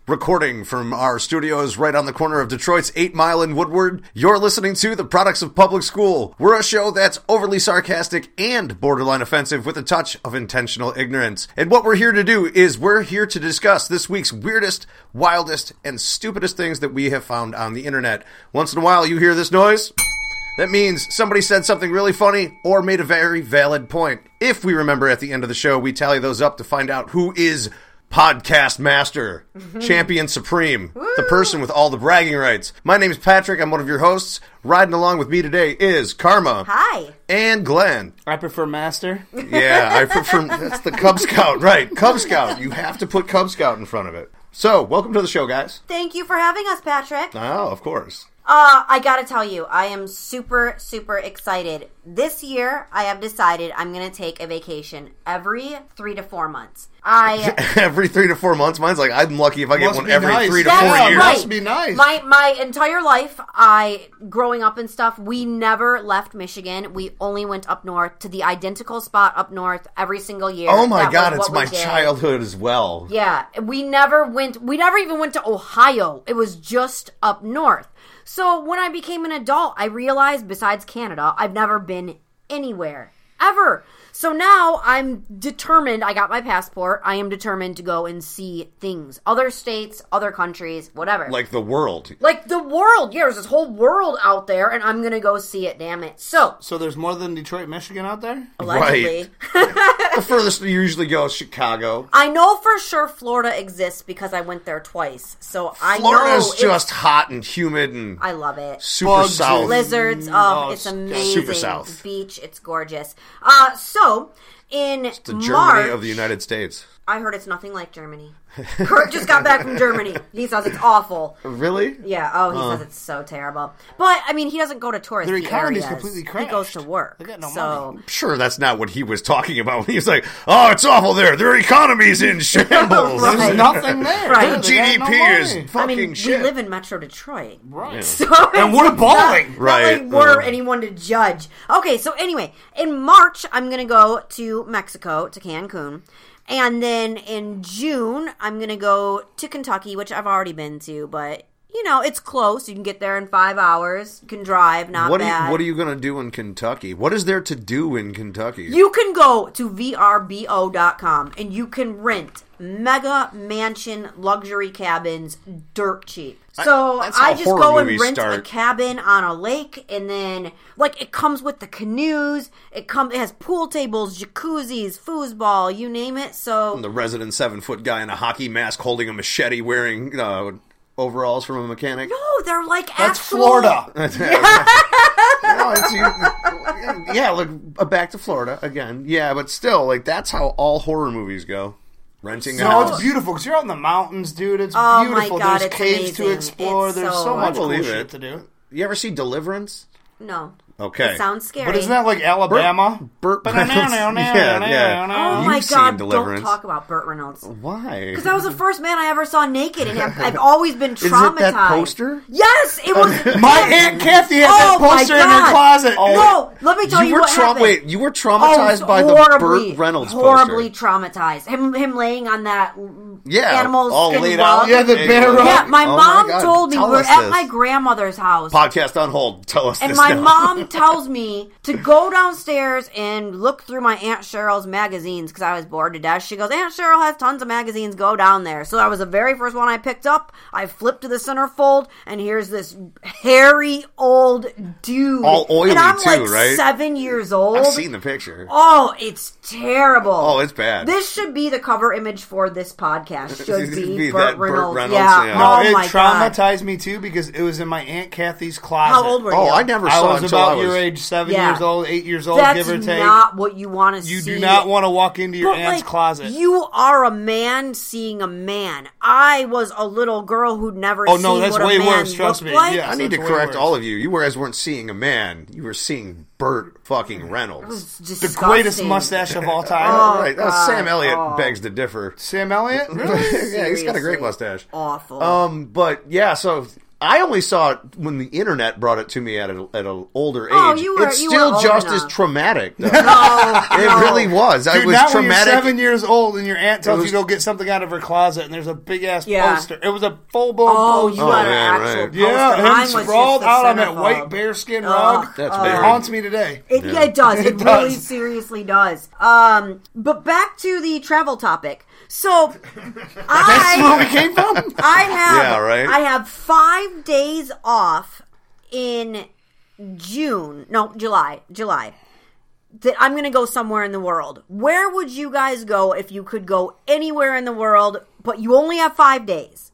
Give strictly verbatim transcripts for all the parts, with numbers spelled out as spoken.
Recording from our studios right on the corner of Detroit's eight Mile and Woodward, you're listening to The Products of Public School. We're a show that's overly sarcastic and borderline offensive with a touch of intentional ignorance. And what we're here to do is we're here to discuss this week's weirdest, wildest, and stupidest things that we have found on the internet. Once in a while you hear this noise. That means somebody said something really funny or made a very valid point. If we remember at the end of the show, we tally those up to find out who is Podcast Master, mm-hmm. Champion Supreme, Woo! The person with all the bragging rights. My name is Patrick. I'm one of your hosts. Riding along with me today is Karma. Hi. And Glenn. I prefer Master. Yeah, I prefer... That's the Cub Scout, right. Cub Scout. You have to put Cub Scout in front of it. So, welcome to the show, guys. Thank you for having us, Patrick. Oh, of course. Uh, I gotta tell you, I am super, super excited. This year, I have decided I'm gonna take a vacation every three to four months. I Every three to four months? Mine's like, I'm lucky if I get Must one be every nice. three to That's four right. years. Must be nice. My my entire life, I growing up and stuff, we never left Michigan. We only went up north to the identical spot up north every single year. Oh my That god, was it's what we my did. childhood as well. Yeah, we never went, we never even went to Ohio. It was just up north. So when I became an adult, I realized besides Canada, I've never been anywhere, ever. So now I'm determined, I got my passport, I am determined to go and see things. Other states, other countries, whatever. Like the world. Like the world. Yeah, there's this whole world out there, and I'm going to go see it, damn it. So. So there's more than Detroit, Michigan out there? Allegedly. Right. The furthest you usually go is Chicago. I know for sure Florida exists because I went there twice. So I Florida's know. Florida's just hot and humid and I love it. super Bugs, south. Lizards. Oh, Oh, it's it's amazing. super south. Beach. It's gorgeous. Uh, so, in The Germany March, of the United States. I heard it's nothing like Germany. Kurt just got back from Germany. He says it's awful. Really? Yeah. Oh, he Uh. says it's so terrible. But, I mean, he doesn't go to touristy Their economy's areas. completely He crashed. goes to work. They got no so, money. Sure, that's not what he was talking about when he was like, oh, it's awful there. Their economy's in shambles. Right. There's nothing there. Right. Their They G D got P no is money. fucking I mean, shit. we live in Metro Detroit. Right. So And we're it's balling. Not, Right. not like we're Uh. anyone to judge. Okay, so anyway, in March, I'm going to go to Mexico, to Cancun. And then in June, I'm going to go to Kentucky, which I've already been to, but, you know, it's close. You can get there in five hours. You can drive, not What are, bad. you, what are you going to do in Kentucky? What is there to do in Kentucky? You can go to V R B O dot com and you can rent mega mansion luxury cabins dirt cheap. So I, that's how I just horror go and movies rent start. a cabin on a lake, and then like it comes with the canoes. It comes. It has pool tables, jacuzzis, foosball, you name it. So The resident seven-foot guy in a hockey mask holding a machete wearing uh, overalls from a mechanic. no, they're like That's actual, Florida. No, it's, you, yeah, look, uh, back to Florida again. Yeah, but still, like, that's how all horror movies go. Renting a No, house. it's beautiful because you're out in the mountains, dude. It's Oh my beautiful. God, There's it's caves to amazing. explore. It's There's so- so I much cool believe shit it. to do. You ever see Deliverance? No, Okay. it sounds scary. But isn't that like Alabama? Burt Burt Reynolds. Yeah, yeah. Oh You've my seen God! Deliverance. Don't talk about Burt Reynolds. Why? Because that was the first man I ever saw naked, and I've, I've always been Is it traumatized. that poster? Yes, it was. My Aunt Kathy had Oh, that poster my in her God. closet. No, let me tell you, you were what tra- happened. Wait, you were Oh, traumatized by the horribly, Burt Reynolds horribly poster. traumatized. Him, him laying on that Yeah, animal all skin laid rug. out. Yeah, the bear rug. Yeah, my Oh mom God, told me tell we were us at this. my grandmother's house. Podcast on hold. Tell us And this my now. mom tells me to go downstairs and look through my Aunt Cheryl's magazines because I was bored to death. She goes, Aunt Cheryl has tons of magazines. Go down there. So that was the very first one I picked up. I flipped to the centerfold, and here's this hairy old dude. All oily, and I'm too, like right? seven years old. I've seen the picture. Oh, it's terrible. Oh, it's bad. This should be the cover image for this podcast. Should be, Be Burt that Burt Reynolds. Reynolds, Yeah. yeah. No, Oh it my God. traumatized me too because it was in my Aunt Kathy's closet. How old were you? Oh, I never I saw was it until about I was... your age, seven Yeah. years old, eight years old, That's give or take. not what you want to see. You do not want to walk into your But, aunt's like, closet. You are a man seeing a man. I was a little girl who'd never Oh, seen no, that's what a way man worse, trust looked me. like. Yeah. I need to That's way correct worse. all of you. You guys weren't seeing a man. You were seeing Burt fucking Reynolds. It's the disgusting. greatest mustache of all time. Oh, right. Uh, God. Sam Elliott Oh. begs to differ. Sam Elliott? Yeah, he's got a great Seriously. mustache. Awful. Um, but yeah, so I only saw it when the internet brought it to me at a, at an older age. Oh, you were- it's you still were old just enough. as traumatic, though. No, It no. really was. I Dude, was now when you're traumatic. seven years old and your aunt tells was- you to go get something out of her closet and there's a big ass Yeah. poster. It was a full blown Oh, poster. you Oh, got an yeah, actual right. poster. Yeah, Mine him was sprawled just a out on that centerfold. white bearskin Ugh. rug. That's it weird. haunts me today. It, Yeah. yeah, it does. It, It really does. seriously does. Um, but back to the travel topic. So, That's where I we came from? I have Yeah, right. I have five days off in June. No, July. July. That I'm going to go somewhere in the world. Where would you guys go if you could go anywhere in the world, but you only have five days?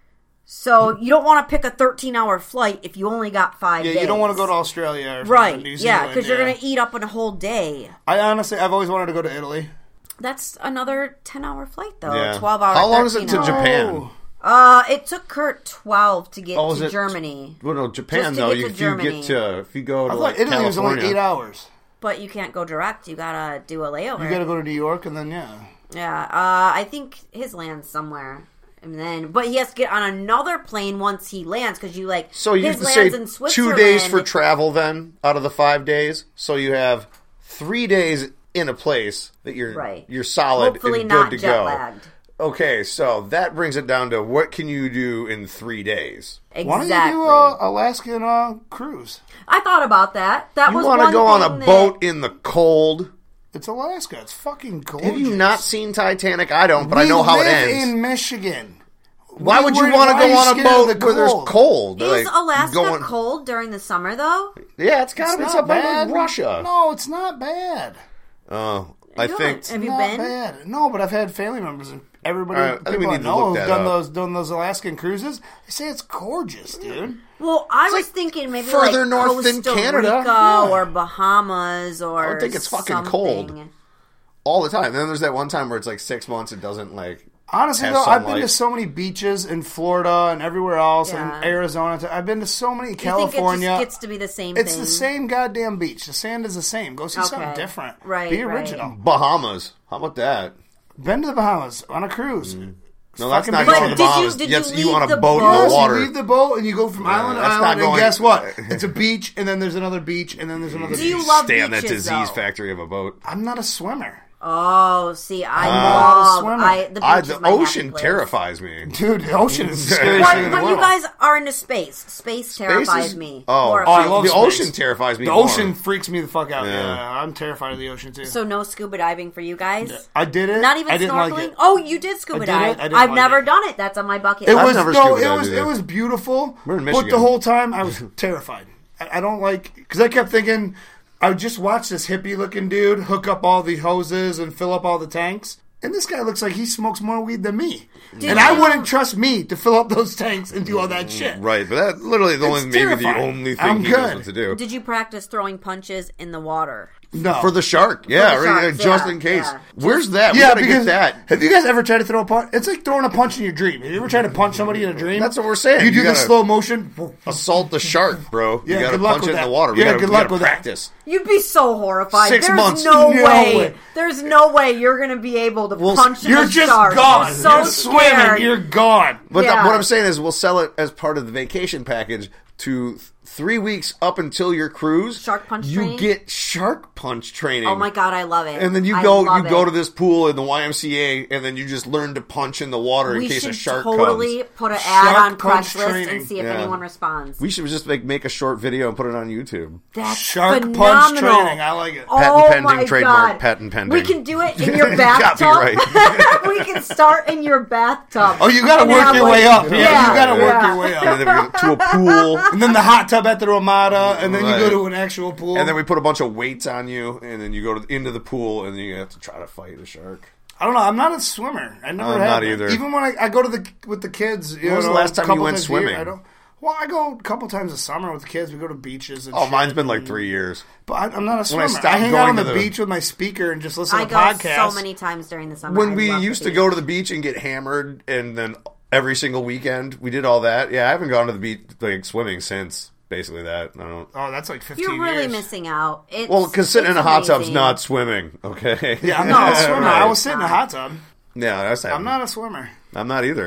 So you don't want to pick a thirteen hour flight if you only got five Yeah, days. you don't want to go to Australia or something, Right, New yeah, Zealand. because you're yeah. going to eat up in a whole day. I honestly, I've always wanted to go to Italy. That's another ten hour flight, though. Yeah. twelve hours. How long is it to Japan? Oh. Uh, it took Kurt twelve to get Oh, is to it- Germany. Well, no, Japan Just to though. get You, to if you Germany. get to if you go to I thought like Italy was California, only eight hours. But you can't go direct. You gotta do a layover. You got to go to New York and then, yeah. Yeah, uh, I think his lands somewhere. And then, but he has to get on another plane once he lands because you like. So you his have to say lands in two Switzerland. days for travel then out of the five days. So you have three days in a place that you're Right. you're solid Hopefully and not good to jet go. lagged. Okay, so that brings it down to what can you do in three days? Why don't Exactly. you do a Alaskan uh, cruise? I thought about that. That You was want to one go on a thing that- boat in the cold? It's Alaska. It's fucking gorgeous. Have you not seen Titanic? I don't, but we I know how it live ends. in Michigan. Why We would you worried- want to why are go you on a scared of boat the where there's cold? cold? Is Like, Alaska going- cold during the summer though? Yeah, it's got to It's be not something bad. like Russia. No, it's not bad. Oh, I Good. think. Have you not been? bad. No, but I've had family members and everybody All right, I think we people I need to know look who've that done up. those done those Alaskan cruises. They say it's gorgeous, dude. Well, I was like thinking maybe further like north than Costa Canada. Rica Yeah. or Bahamas or. I don't think it's fucking something. cold. All the time. And then there's that one time where it's like six months. It doesn't like. Honestly, have though, I've been sunlight. to so many beaches in Florida and everywhere else, Yeah. and Arizona. I've been to so many You think California. it just gets to be the same It's thing? the same goddamn beach. The sand is the same. Go see something Okay. different. Right, Be right. original. Bahamas. How about that? Been to the Bahamas on a cruise. No, that's Fucking not beautiful. going to the Did you- Bahamas. did Yes, you you leave on a the boat in boat? the Yes, water. you leave the boat and you go from island to that's not island, and going- guess what? It's a beach, and then there's another beach, and then there's another Do beach. you love Stay on that beaches, disease though? factory of a boat. I'm not a swimmer. Oh, see, I not a love swimmer. I, the beach I, is the my happy ocean place. terrifies me. Dude, the ocean is the scariest But, thing in the but world. you guys are into space. Space terrifies Space is- me. Oh, Horrifies Oh, I love the space. ocean terrifies me. The more. ocean freaks me the fuck out. Yeah. Yeah, I'm terrified of the ocean too. So no scuba diving for you guys? I did it. Not even I didn't snorkeling? like it. Oh, you did scuba I did dive. it. I didn't I've like never it. done it. That's on my bucket It list. was never no, scuba it dived was either. it was beautiful. We're in But Michigan. the whole time I was terrified. I, I don't like because I kept thinking I would just watch this hippie looking dude hook up all the hoses and fill up all the tanks. And this guy looks like he smokes more weed than me. Did and I you- wouldn't trust me to fill up those tanks and do all that shit. Right, but that literally the only It's maybe the terrifying. only thing I'm he knows good. what to do. Did you practice throwing punches in the water? No. For the shark, yeah, the right, sharks, just yeah, in case. yeah. Where's that? We yeah, gotta because get that. have you guys ever tried to throw a punch? It's like throwing a punch in your dream. Have you ever tried to punch somebody in a dream? That's what we're saying. You do You the gotta- slow motion. Assault the shark, bro. Yeah, you gotta good luck punch with it in that. the water. We Yeah, gotta, good we luck gotta with that. practice. You'd be so horrified. Six There's months. no No way. way. There's no way you're going to be able to Well, punch You're a just shark. gone. I'm so you're scared. swimming. You're gone. But Yeah. th- what I'm saying is, we'll sell it as part of the vacation package to th- three weeks up until your cruise. Shark punch You training? get shark punch training. Oh my god, I love it. And then you I go, you love go it. to this pool in the Y M C A, and then you just learn to punch in the water in We case should a shark totally comes. put an ad Shark on punch Craigslist training. and see if Yeah. anyone responds. We should just make make a short video and put it on YouTube. That's Shark phenomenal. punch training. I like it. Oh Patent pending, my trademark, God. patent pending. We can do it in your bathtub. Copyright. We can start in your bathtub. Oh, you got to And work have, your like- way up. Yeah, Yeah, you got to work yeah. your way And up. then we go to a pool. And then the hot tub at the Ramada, and then you Right. go to an actual pool. And then we put a bunch of weights on you, and then you go to the, into the pool, and then you have to try to fight a shark. I don't know. I'm not a swimmer. I never I'm have not been. either. Even when I, I go to the with the kids. You When was know, the last time a you couple went times a year, swimming? I don't. Well, I go a couple times a summer with the kids. We go to beaches. And Oh, shit, mine's been like and- three years. But I, I'm not a When I swimmer. I, stopped hang out on going the, to the- beach with my speaker and just listen I to go podcasts. so many times during the summer. When I we love the used to beach. go to the beach and get hammered, and then every single weekend we did all that. Yeah, I haven't gone to the beach like swimming since basically that. I don't. Oh, that's like fifteen You're really years. missing out. It's, Well, because sitting in it's a hot tub's amazing. not swimming. Okay. Yeah, I'm No, not a swimmer. right. I will sit in a hot tub. Yeah, that's I'm not a swimmer. I'm not either.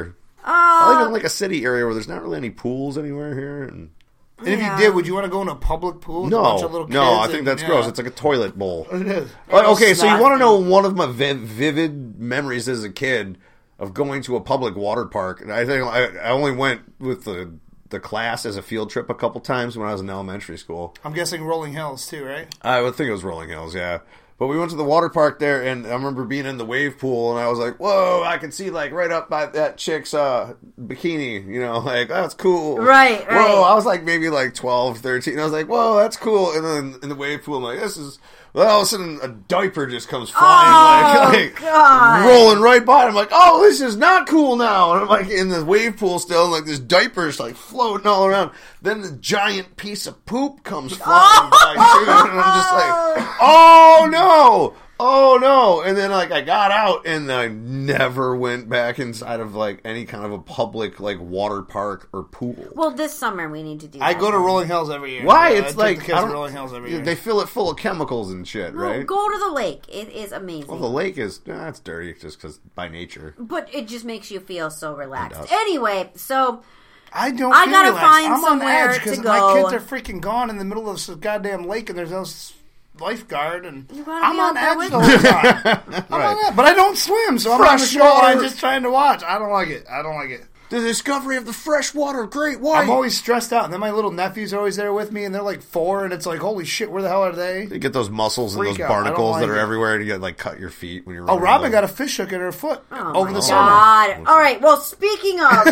I live in like a city area where there's not really any pools anywhere here. And, and if Yeah. you did, would you want to go in a public pool? With no, a bunch of little kids no, I think and- that's yeah. gross. It's like a toilet bowl. It is. Like, okay, so you want to Nasty. know one of my vi- vivid memories as a kid of going to a public water park, and I think I, I only went with the the class as a field trip a couple times when I was in elementary school. I'm guessing Rolling Hills too, right? I would think it was Rolling Hills, yeah. But we went to the water park there, and I remember being in the wave pool, and I was like, whoa, I can see, like, right up by that chick's uh, bikini, you know, like, that's cool. Right, right. Whoa, I was, like, maybe, like, twelve, thirteen. I was like, whoa, that's cool. And then in the wave pool, I'm like, this is... Well, all of a sudden, a diaper just comes flying, Oh, like, like God. rolling right by. I'm like, oh, this is not cool now. And I'm like in the wave pool still, and like this diaper's like floating all around. Then the giant piece of poop comes flying by too, and I'm just like, oh no, oh no. And then like I got out, and I never went back inside of like any kind of a public like water park or pool. Well, this summer we need to do that. I go to Rolling Hills every year. Why? Yeah, I It's take like the I kids to don't- Rolling Hills every year. They fill it full of chemicals and shit, No, right? go to the lake. It is amazing. Well, the lake is that's dirty just because by nature. But it just makes you feel so relaxed. does. Anyway, so I don't. I feel gotta relaxed. find I'm on somewhere edge to because go. my kids are freaking gone in the middle of this goddamn lake, and there's no s- lifeguard, and You wanna I'm be on out there edge with the whole time. I'm on edge, but I don't swim, so I'm on the Fresh shoreline water. just trying to watch. I don't like it. I don't like it. The discovery of the freshwater great white. I'm always stressed out, and then my little nephews are always there with me, and they're like four, and it's like, holy shit, where the hell are they? You get those mussels and Freak those out. I don't barnacles like that are it. everywhere, and you get like cut your feet when you're. Oh, running Robin along. got a fish hook in her foot Oh over my the summer. God. All right. Well, speaking of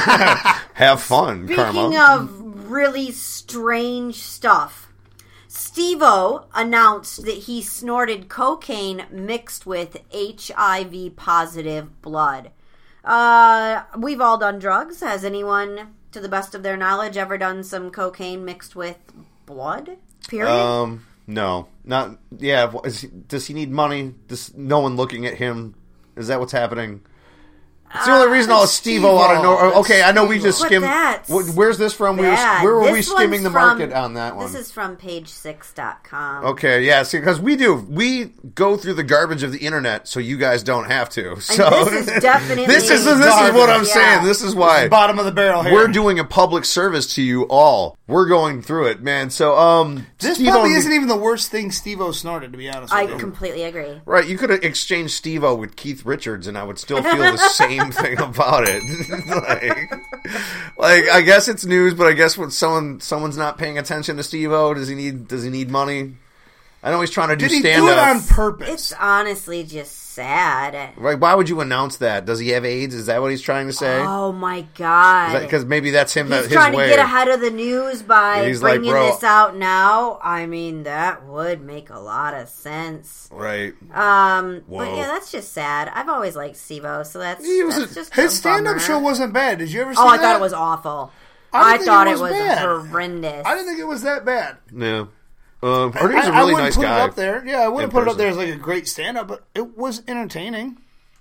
Have fun, speaking Karma. of really strange stuff, Steve-O announced that he snorted cocaine mixed with H I V positive blood. Uh, we've all done drugs. Has anyone, to the best of their knowledge, ever done some cocaine mixed with blood? Period. Um, no, not yeah. Is he, does he need money? Does no one looking at him? Is that what's happening? It's the only reason all Steve-O out of nowhere. Steve-O. Okay, I know we just But skimmed. that's wh- Where's this from? We were, Bad. where were we This skimming one's the from- market on that one? This is from page six dot com. Okay, yeah, see, because we do, we go through the garbage of the internet, so you guys don't have to. So this is definitely this is this is what I'm garbage, saying. yeah. This is why Bottom of the barrel here. we're doing a public service to you all. We're going through it, man. So, um, This Steve-O- probably isn't even the worst thing Steve-O snorted, to be honest I with you. completely agree. right. You could have exchanged Steve-O with Keith Richards, and I would still feel the same thing about it. like, like, I guess it's news, but I guess when someone someone's not paying attention to Steve-O, does he need does he need money? I know he's trying to do Did he stand do it on up. purpose? It's honestly just sad. Right? Why would you announce that? Does he have AIDS? Is that what he's trying to say? Oh my god! Because maybe that's him. He's his trying way. to get ahead of the news by He's like, bringing "Bro." this out now. I mean, that would make a lot of sense. Right. Um, but Whoa. yeah, that's just sad. I've always liked Steve-O, so that's, He was that's a- just His a stand-up bummer. show wasn't bad. Did you ever see Oh, I that? thought it was awful. I didn't I, think thought it it was was bad. horrendous. I didn't think it was that bad. Yeah. Um, I heard he was a I, I really wouldn't nice put guy. it up there. Yeah, I wouldn't in put it up person. there as like a great stand-up, but it was entertaining.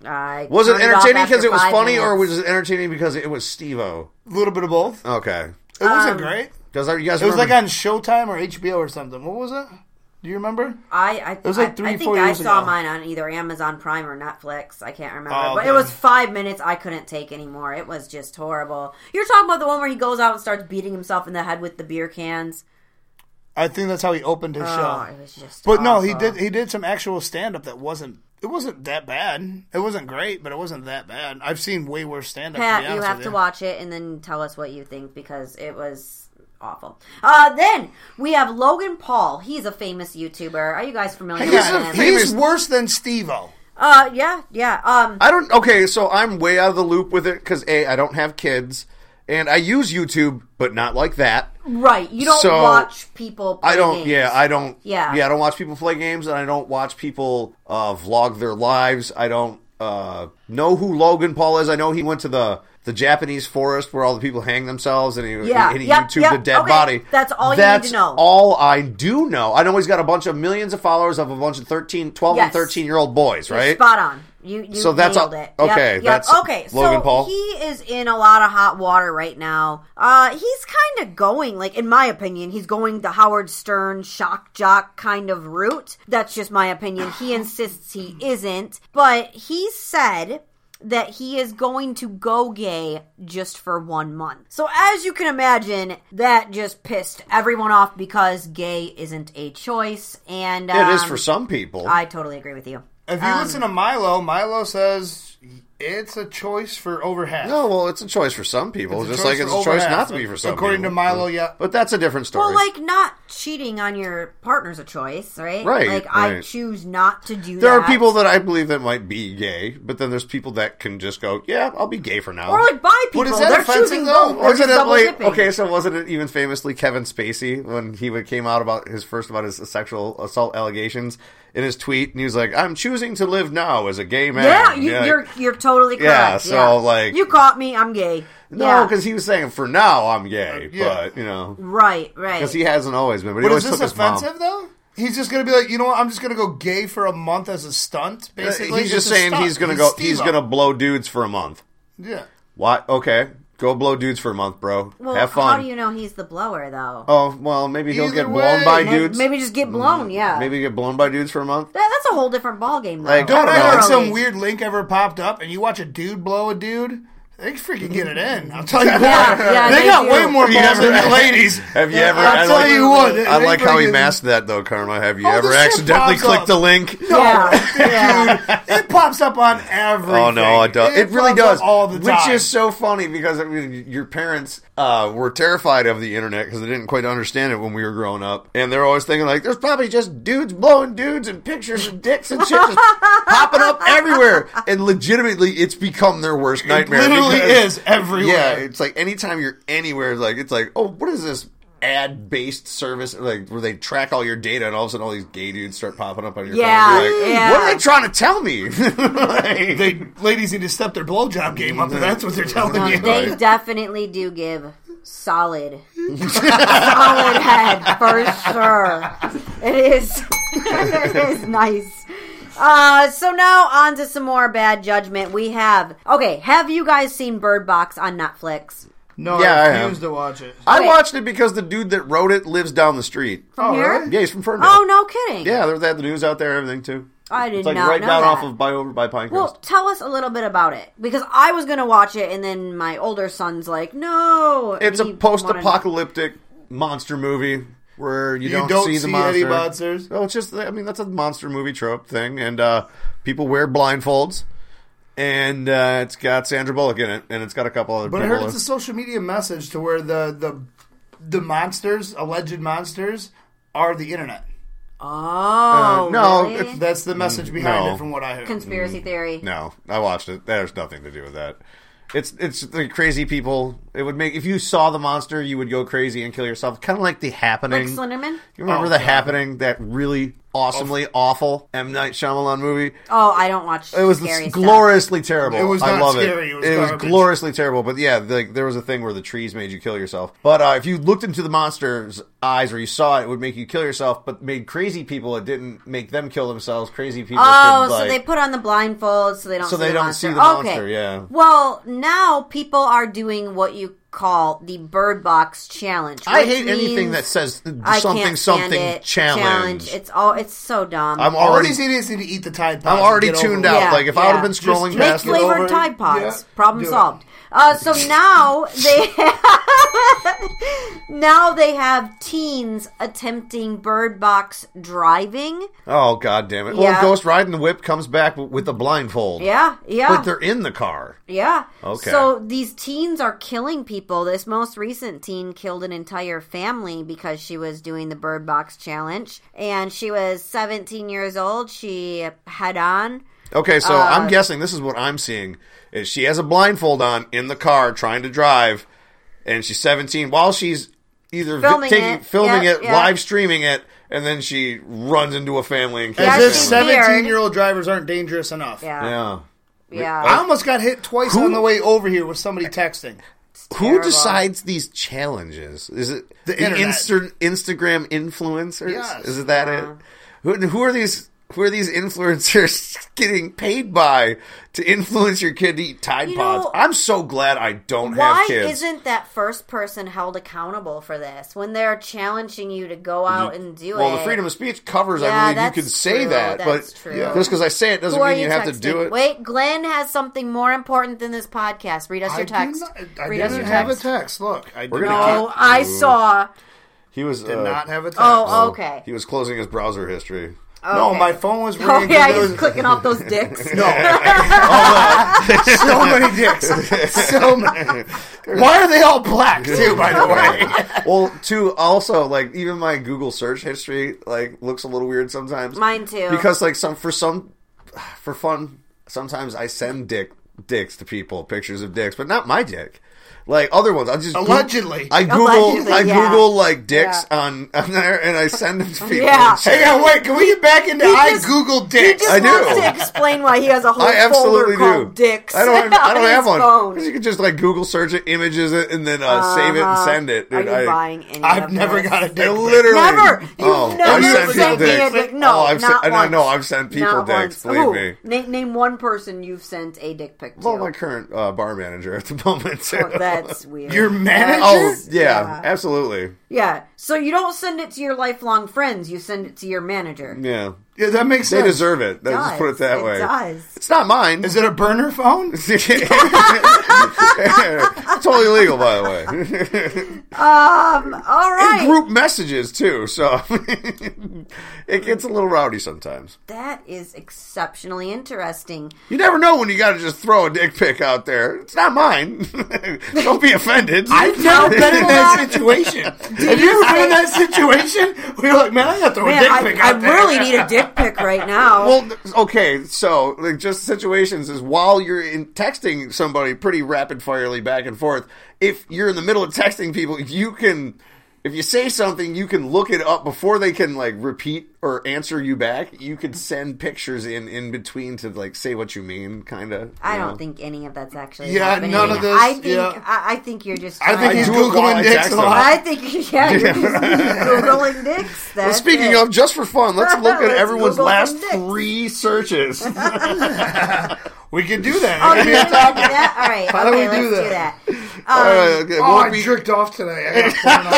I Was it turned off entertaining after because it was five funny, or minutes. was it entertaining because it was Steve-O? A little bit of both. Okay. It wasn't Um, great. Does you guys It was like remember- on Showtime or H B O or something. What was it? Do you remember? I, I, was like I- three, I think four I years saw ago. mine on either Amazon Prime or Netflix. I can't remember. Oh, But okay. it was five minutes. I couldn't take anymore. It was just horrible. You're talking about the one where he goes out and starts beating himself in the head with the beer cans. I think that's how he opened his Oh, show. it was just But no, he awful. did he did some actual stand-up that wasn't it wasn't that bad. It wasn't great, but it wasn't that bad. I've seen way worse stand-up. to be Pat, you honest have with to you. watch it and then tell us what you think because it was awful. Uh, then we have Logan Paul. He's a famous YouTuber. Are you guys familiar He's with a him? famous- He's worse than Steve-O. Uh, yeah, yeah. Um, I don't. Okay, so I'm way out of the loop with it because a I don't have kids, and I use YouTube, but not like that. right. You don't So, watch people. Play I don't. games. Yeah, I don't. Yeah. yeah. I don't watch people play games, and I don't watch people uh, vlog their lives. I don't uh, know who Logan Paul is. I know he went to the the Japanese forest where all the people hang themselves, and he, Yeah, and he yep, YouTubed yep, a dead okay. body. That's all you need That's to know. all I do know. I know he's got a bunch of millions of followers of a bunch of thirteen, twelve, and Yes. thirteen year old boys, You're right? spot on. You, you So that's nailed a- it. okay, Yep, yep. that's okay. Logan so Paul. he is in a lot of hot water right now. Uh, he's kind of going, like in my opinion, he's going the Howard Stern shock jock kind of route. That's just my opinion. He insists he isn't, but he said that he is going to go gay just for one month. So as you can imagine, that just pissed everyone off because gay isn't a choice. And um, It is for some people. I totally agree with you. If you Um, listen to Milo, Milo says it's a choice for over half. No, well, it's a choice for some people, It's a just choice like it's for a over choice half. not to be for some According people. to Milo, yeah. But that's a different story. Well, like, not cheating on your partner's a choice, right? Right, Like, I right. choose not to do there that. are people that I believe that might be gay, but then there's people that can just go, yeah, I'll be gay for now. Or, like, bi people. But is that They're offensive, choosing though? both. They're Wasn't just it double like, dipping. okay, so wasn't it even famously Kevin Spacey when he would- came out about his first about his sexual assault allegations in his tweet, and he was like, I'm choosing to live now as a gay man. Yeah, you, Yeah. you're you're totally correct. Yeah, so, like- you caught me, I'm gay. No, Yeah. because he was saying, for now, I'm gay, yeah. but, you know, Right, right. because he hasn't always been, but, he But always is this took his mom. offensive, though? He's just going to be like, you know what, I'm just going to go gay for a month as a stunt, Uh, basically? He's just It's a saying stunt. he's going to go, he's Steve-O. going to blow dudes for a month. Yeah. What? Okay. Go blow dudes for a month, bro. well, Have fun. how do you know he's the blower, though? Oh, well, maybe he'll Either get way. blown by Maybe- dudes. Maybe just get blown, yeah. Maybe get blown by dudes for a month. That, that's a whole different ballgame, though. Like, Don't I act don't like know. some weird link ever popped up and you watch a dude blow a dude. They freaking get it in. I'll tell you what. Yeah, yeah, they, they got do. way more Have you balls ever- than the ladies. Have you ever? I'll I tell like, you what. they- I they like how he freaking- masked that, though, Karma. Have you Oh, ever this shit accidentally pops clicked up. the link? Yeah, yeah. It pops up on everything. Oh no, it does. It, really pops up does. all the time. Which is so funny because I mean, your parents uh, were terrified of the internet because they didn't quite understand it when we were growing up, and they're always thinking like, "There's probably just dudes blowing dudes and pictures of dicks and shit just popping up everywhere." And legitimately, it's become their worst nightmare. It literally because- is everywhere. Yeah, it's like anytime you're anywhere, like it's like, oh, what is this? Ad-based service, like where they track all your data, and all of a sudden, all these gay dudes start popping up on your Yeah, phone. You're like, yeah. what are they trying to tell me? Like- They ladies need to step their blowjob game up, and that's what they're telling No, you. they definitely do give solid, solid head for sure. It is, it is nice. Uh, so now on to some more bad judgment. We have okay. Have you guys seen Bird Box on Netflix? No, Yeah, I I have. refuse to watch it. I Okay. watched it because the dude that wrote it lives down the street. From Oh, here? really? Yeah, he's from Ferndale. Oh, no kidding. Yeah, they had the news out there, everything too. I did It's like not right know down that. off of by over by Pinecrest. Well, tell us a little bit about it because I was gonna watch it, and then my older son's like, "No." and it's a he wanted- post-apocalyptic monster movie where you, You don't, don't see the see monster. any monsters? Oh, it's just I mean that's a monster movie trope thing, and uh, people wear blindfolds, and uh, it's got Sandra Bullock in it, and it's got a couple other But I people. heard it's a social media message to where the the the monsters, alleged monsters, are the internet. Oh, Uh, no, really? it's- That's the message behind No. it, from what I heard. Conspiracy theory. No, I watched it. There's nothing to do with that. It's it's like crazy people. It would make if you saw the monster, you would go crazy and kill yourself. Kind of like The Happening. Like Slenderman? You remember Oh, The God. Happening? That really awesomely awful M Night Shyamalan movie. Oh, I don't watch. It was scary stuff. gloriously terrible. It was I not love scary, it. it was garbage. gloriously terrible. But yeah, like there was a thing where the trees made you kill yourself. But uh, if you looked into the monster's eyes or you saw it, it would make you kill yourself. But made crazy people, it didn't make them kill themselves. Crazy people. Oh, could, so like, they put on the blindfolds so they don't. So see they the don't monster. see the okay. monster, yeah. Well, now people are doing what you call the Bird Box challenge. I which hate anything means that says I something can't stand something it. challenge. It's all. It's so dumb. I'm All already these idiots need to eat the Tide Pods. I'm and already get over tuned it. out. Yeah, like if I yeah. would have been Just scrolling make Make past flavor- it, flavored over- Tide Pods. yeah, Problem do it. solved. Uh, so now they now they have teens attempting Bird Box driving. oh god damn it! Yeah. Well, Ghost Riding the Whip comes back with a blindfold. Yeah, yeah. But they're in the car. Yeah. Okay. So these teens are killing people. This most recent teen killed an entire family because she was doing the Bird Box challenge. And she was seventeen years old. She had on. Okay, so Uh, I'm guessing this is what I'm seeing. Is she has a blindfold on in the car trying to drive, and she's seventeen while she's either vi- Filming taking, it. filming Yeah, it, yeah. live streaming it, and then she runs into a family and kills Yeah, As the if she's family. scared. seventeen-year-old drivers aren't dangerous enough. Yeah. Yeah. Yeah. I almost got hit twice Who- on the way over here with somebody texting. Who terrible. decides these challenges? Is it The the, internet. Insta- Instagram influencers? Yes. Is it that it? Who, who are these who are these influencers getting paid by to influence your kid to eat Tide You Pods? know, I'm so glad I don't Why have kids. isn't that first person held accountable for this when they're challenging you to go out and do well, it? the freedom of speech covers, Yeah, I believe, you that's can say true, that. that's but true. just because I say it doesn't Who are mean you have texting? to do it. Wait, Glenn has something more important than this podcast. Read us I your do text. not- I Read us didn't your have text. a text. Look, I We're did gonna not, No, I saw. He was did uh, not have a text. Oh, okay. He was closing his browser history. No, Okay. my phone was Oh ringing. yeah, there he's was- clicking off those dicks. No. So many dicks. So many. Why are they all black, too, by the way? Well, too, also, like, even my Google search history, like, looks a little weird sometimes. Mine too. Because, like, some for some, for fun, sometimes I send dick dicks to people, pictures of dicks, but not my dick. Like, other ones. I'll just... Allegedly. I Google, Allegedly, I yeah. Google, like, dicks Yeah. on, on there, and I send them to people. Yeah. and shit. Hey, now, wait, can we get back into He I just- Google He dicks? just I do. wants to explain why he has a whole I absolutely folder do. called dicks. I don't have, I don't on have his one. phone. Because you can just, like, Google search it, images it, and then uh, save it and Uh-huh. send it. Are And you I, buying any I've of never this? got a dick. I literally... Never. You've Oh, never I've sent sent people me a dicks. dick. No, oh, I've not sent, once. I know, I've sent people Not dicks. once. Believe Ooh, me. Name, name one person you've sent a dick pic to. Well, my current uh, bar manager at the moment, too. Oh, that's weird. Your manager? Oh, yeah, Yeah. absolutely. Yeah. So you don't send it to your lifelong friends. You send it to your manager. Yeah. Yeah, that makes They sense. deserve it. Let's just put it that It way. does. It's not mine. Is it a burner phone? Totally legal, by the way. Um. All right. And group messages, too, so it gets a little rowdy sometimes. That is exceptionally interesting. You never know when you got to just throw a dick pic out there. It's not mine. Don't be offended. I've never been in that situation. Have you ever been in that situation where you're like, man, I got to throw a Man, dick I, pic I out there? really need a dick pic right now. Well, okay, so like just situations is while you're in texting somebody pretty rapid firely back and forth. If you're in the middle of texting people, you can, if you say something, you can look it up before they can like repeat or answer you back. You could send pictures in in between to like say what you mean, kind of. I know? don't think any of that's actually Yeah, happening. none of this, I think yeah. I, I think you're just. I think trying he's to- do it while I Googling dicks text a him. lot. I think yeah, you're just googling dicks. Well, That's speaking it. of, just for fun, let's look at Let's everyone's Google last some dicks. three searches. We could do that. Oh, It could you be a want to do topic. that? All right. How do okay, we do let's do that? that. All right, okay, Oh, we'll I be- jerked off today. I got porn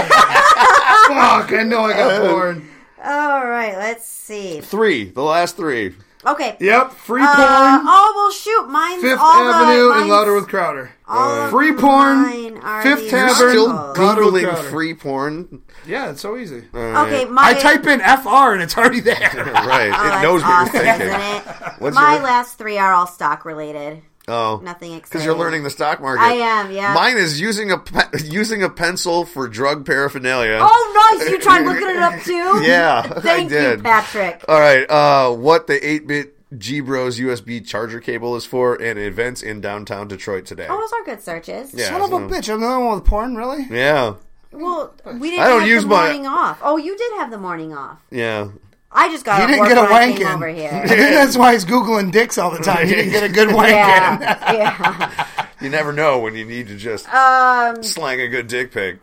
on. Fuck, I know I got porn. All right. Let's see. Three, the last three. Okay. Yep, free Uh, porn, oh well, shoot. Mine's Fifth all the, Avenue, mine's, and Louder with Crowder. all of Free porn, mine are Fifth the Tavern, Still articles. Louder with Googling Crowder. free porn. Yeah, it's so easy. Okay, my I type in F R and it's already there. Right, Oh, it that's knows what awesome, you're thinking. isn't it? What's My your- last three are all stock related. Oh, Nothing exciting. because you're learning the stock market. I am, yeah. Mine is using a pe- using a pencil for drug paraphernalia. Oh, nice! You tried looking it up too. Yeah, Thank I did. you, Patrick. All right, uh, what the eight-bit G-Bros U S B charger cable is for, and events in downtown Detroit today. Oh, those are good searches. Yeah, Son of a so- bitch, I'm the only one with porn, really? Yeah, Well, we didn't I don't have use the my- morning off. Oh, you did have the morning off. yeah. I just got He off didn't work get a when I wank came in. over here. That's why he's Googling dicks all the time. He didn't get a good wank in. yeah, yeah. You never know when you need to just Um, slang a good dick pic.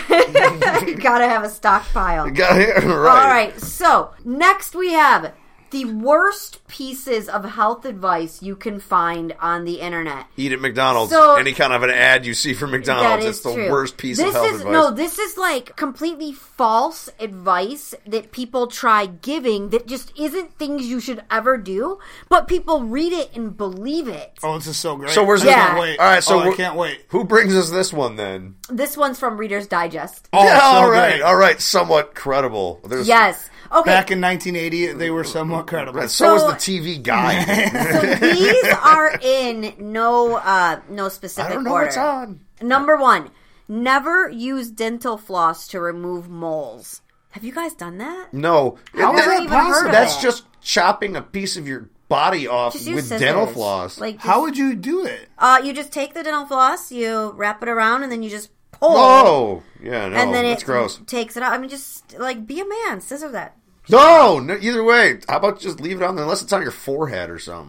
you gotta have a stockpile. Got it right. All right. So next we have the worst pieces of health advice you can find on the internet. Eat at McDonald's. So- Any kind of an ad you see for That McDonald's, is it's the true. worst piece this of health is, advice. No, this is like completely false advice that people try giving that just isn't things you should ever do, but people read it and believe it. Oh, this is so great. So where's I the- can't Yeah. wait. All right, so oh, I we're- can't wait. Who brings us this one then? This one's from Reader's Digest. Oh, yeah, it's so all right, great. all right, somewhat credible. There's, Yes. Okay. Back in nineteen eighty, they were somewhat credible. Right, so, So- was the T V guide. So these are in no uh no specific I don't know order. what's on. Number one, never use dental floss to remove moles. Have you guys done that? No, I've It- never that- even heard of that's it. just chopping a piece of your body off Just use with scissors. dental floss. Like just, How would you do it? uh, you just take the dental floss, you wrap it around, and then you just pull. oh, yeah, no, and then that's it gross. takes it out. I mean, just like be a man, scissor that. No, no, either way. How about just leave it on there unless it's on your forehead or something?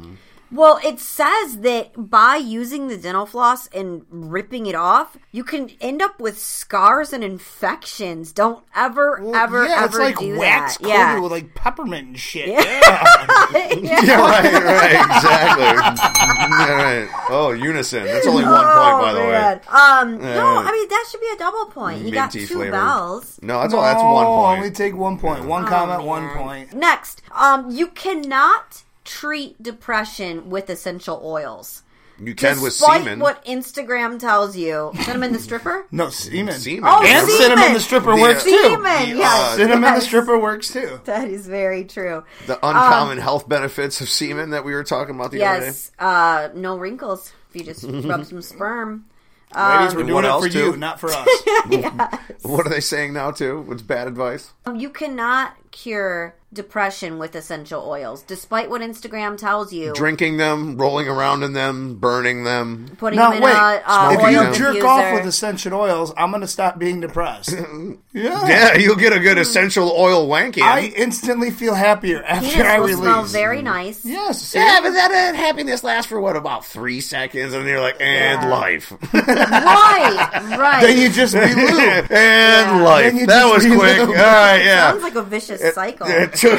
Well, it says that by using the dental floss and ripping it off, you can end up with scars and infections. Don't ever, Well, ever, yeah, ever it's like do wax that. coated Yeah. with like peppermint and shit. Yeah. Yeah. Yeah, right, right, exactly. Yeah, right. Oh, unison. That's only one point, by the way. man. Um, Yeah, no, right. I mean that should be a double point. You got Minty two flavored. bells. No, that's all. That's one No, point. Only take one point. One Oh, comment, man. one point. Next, um, you cannot treat depression with essential oils. You can with Despite semen. what Instagram tells you. Cinnamon the Stripper? No, semen. Semen. Oh, And semen. cinnamon the stripper The, works uh, too. Semen, yes. Cinnamon the yes. stripper works too. That is very true. The uncommon health benefits of semen that we were talking about the other day. Yes, uh, no wrinkles if you just rub some sperm. Ladies, we're And doing what it else, for too? you, not for us. What are they saying now, too? What's bad advice? You cannot cure depression with essential oils, despite what Instagram tells you. Drinking them, rolling around in them, burning them. Putting Now them in wait, a uh, Smoking if you oil them. jerk diffuser. off with essential oils, I'm going to stop being depressed. Yeah. Yeah, you'll get a good essential oil wanking. I instantly feel happier after Penis I will release. smell very nice. Yes. See? yeah, but that uh, happiness lasts for, what, about three seconds? And you're like, and Yeah. life. Right, right. Then you just relube. and Yeah. life. Then you That just was quick. All relube. right, yeah. Sounds like a vicious cycle. It took,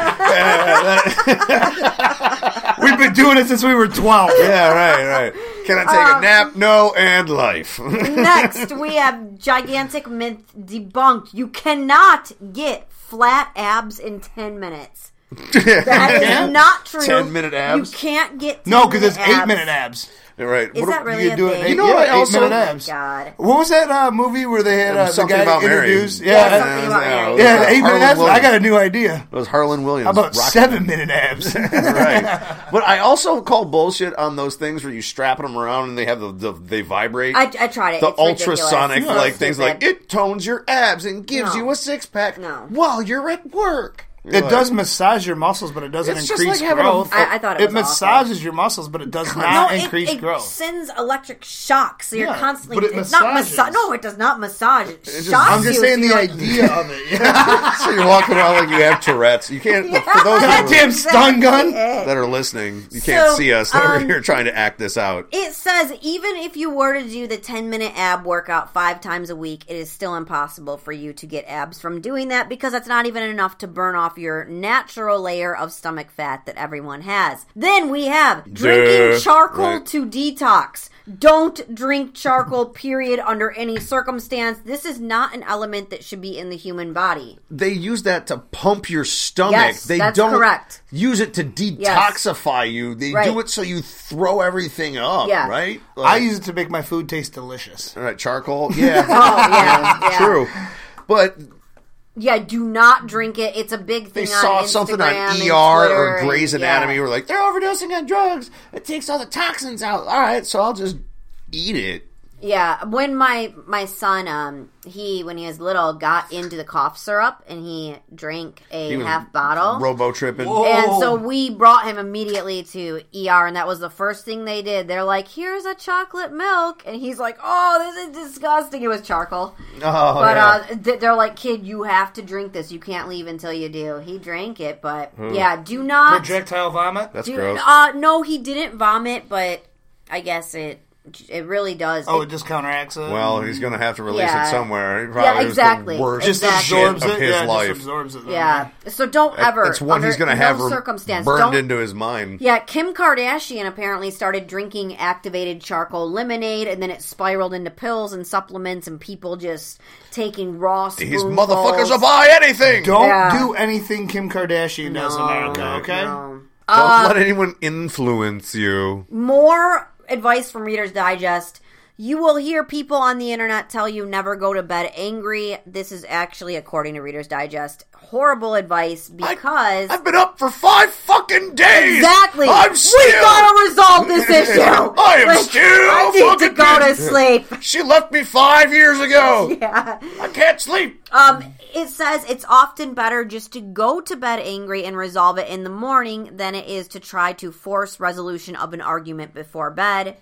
We've been doing it since we were twelve. yeah, right, right. Can I take Um, a nap? No, and life. Next, we have gigantic myth debunked. You cannot get flat abs in ten minutes. That Yeah. is not true. ten-minute abs? You can't get No, because it's ten-minute eight minute abs. Right. Is What- that really You a do it. thing? Eight, You know what I yeah, also- eight minute Oh my abs. God. What was that uh, movie where they had uh, the Something guy About Mary. introduced? Yeah, Yeah, something about Mary. yeah, Uh, the eight minute Harlan abs. I Williams. got a new idea. That was Harlan Williams. How about Rock- seven minute abs? Right. But I also call bullshit on those things where you strap them around and they have the, the they vibrate. I, I tried it. the It's ridiculous. ultrasonic It's so like things like stupid. it tones your abs and gives No. you a six pack No. while you're at work. You're It like, does massage your muscles, but it doesn't It's just increase like having a- growth. I- I thought it was massages your muscles, but it does No, not it, increase it growth. sends electric shocks, so you're Yeah, constantly. but it it's not massages. massage. No, it does not massage. It just- shocks I'm just you, saying so the you're like- idea of it. Yeah. So you're walking around like you have Tourette's. You can't. Yeah, for those that's of Goddamn you stun gun. exactly it. that are listening, you can't So, see us. We're um, here trying to act this out. It says even if you were to do the ten minute ab workout five times a week, it is still impossible for you to get abs from doing that because that's not even enough to burn off your natural layer of stomach fat that everyone has. Then we have drinking Duh. charcoal Right. to detox. Don't drink charcoal, period, under any circumstance. This is not an element that should be in the human body. They use that to pump your stomach. Yes, they that's don't correct. use it to detoxify you. They Right. do it so you throw everything up, Yeah. right? I Like, use it to make my food taste delicious. all right, charcoal. Yeah. Oh, yeah. yeah. True. But Yeah, do not drink it. It's a big thing they on saw Instagram something on and E R Twitter or Grey's and- Anatomy yeah. where like, they're overdosing on drugs. It takes all the toxins out. All right, so I'll just eat it. Yeah, when my my son, um, he when he was little, got into the cough syrup and he drank a He was half bottle. Robo tripping. Whoa. And so we brought him immediately to E R, and that was the first thing they did. They're like, "Here's a chocolate milk," and he's like, "Oh, this is disgusting." It was charcoal, Oh, but yeah. uh, th- they're like, "Kid, you have to drink this. You can't leave until you do." He drank it, but yeah, do not. Projectile vomit. That's do, gross. uh, no, he didn't vomit, but I guess it it really does. Oh, It- it just counteracts it. Well, he's going to have to release Yeah. it somewhere. It Yeah, probably exactly. was the worst just Exactly. absorbs shit it. of his yeah, life. just absorbs it. Yeah. So don't ever. It's one under he's going to no have circumstance. burned don't, into his mind. Yeah, Kim Kardashian apparently started drinking activated charcoal lemonade, and then it spiraled into pills and supplements, and people just taking raw These spoonfuls. motherfuckers will buy anything. Don't, Don't Yeah. do anything Kim Kardashian does, No, America. Okay. no. Uh, let anyone influence you. More advice from Reader's Digest. You will hear people on the internet tell you never go to bed angry. This is actually, according to Reader's Digest, horrible advice because... I've been up for five fucking days. Exactly. I'm still. We gotta resolve this issue. I am Like, still I need to fucking go to pissed. sleep. She left me five years ago. Yeah. I can't sleep. Um, it says it's often better just to go to bed angry and resolve it in the morning than it is to try to force resolution of an argument before bed.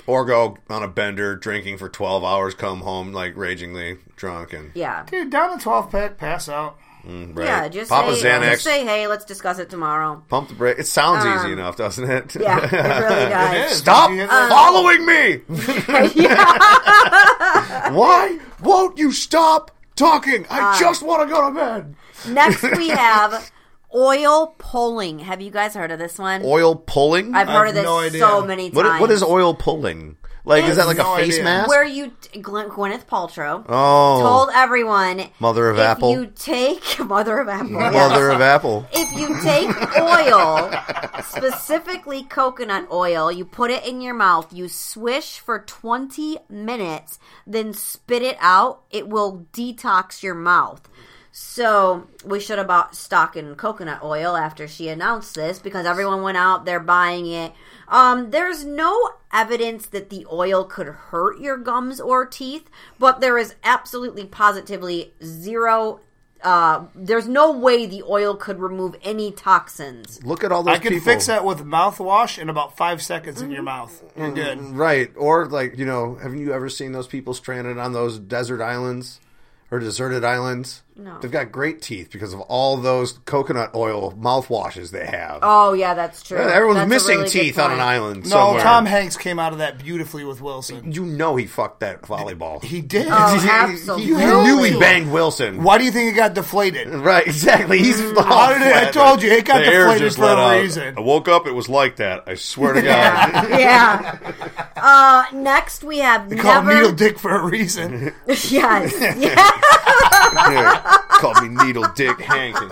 Or go on a bender, drinking for twelve hours, come home like ragingly drunk, and Yeah. Dude, down a twelve pack, pass out. mm, right. Yeah, just pop say, a Xanax, just say, hey, let's discuss it tomorrow. pump the brake. It sounds Um, easy enough, doesn't it? Yeah, it really does. It is. Stop You- following me! Why won't you stop talking? I Uh, just want to go to bed. Next, we have oil pulling. Have you guys heard of this one? Oil pulling? I've I heard have of this no idea. so many times. What, what is oil pulling? Like, is that like No a face idea. mask? Where you, Gwen- Gwyneth Paltrow, oh, told everyone, Mother of if Apple. you take Mother of Apple, yes. Mother of Apple. If you take oil, specifically coconut oil, you put it in your mouth, you swish for twenty minutes, then spit it out, it will detox your mouth. So we should have bought stock in coconut oil after she announced this because everyone went out there buying it. Um, there's no evidence that the oil could hurt your gums or teeth, but there is absolutely positively zero. Uh, there's no way the oil could remove any toxins. Look at all those I can people. fix that with mouthwash in about five seconds in your mouth. You're good. Right. Or, like, you know, haven't you ever seen those people stranded on those desert islands or deserted islands? No. They've got great teeth because of all those coconut oil mouthwashes they have. Oh yeah, that's true. Yeah, everyone's That's a missing really good teeth on an point. island No, somewhere. Tom Hanks came out of that beautifully with Wilson. You know he fucked that volleyball. He did. Oh, He- absolutely. You knew he banged Wilson. Why do you think it got deflated? Right, exactly. He's How did it- I told you, it got The air deflated just for let a out. reason. I woke up, it was like that. I swear to God. Yeah. Uh, next we have They call never. him Needle Dick for a reason. Yes. Yeah. Yeah, called me Needle Dick Hank in,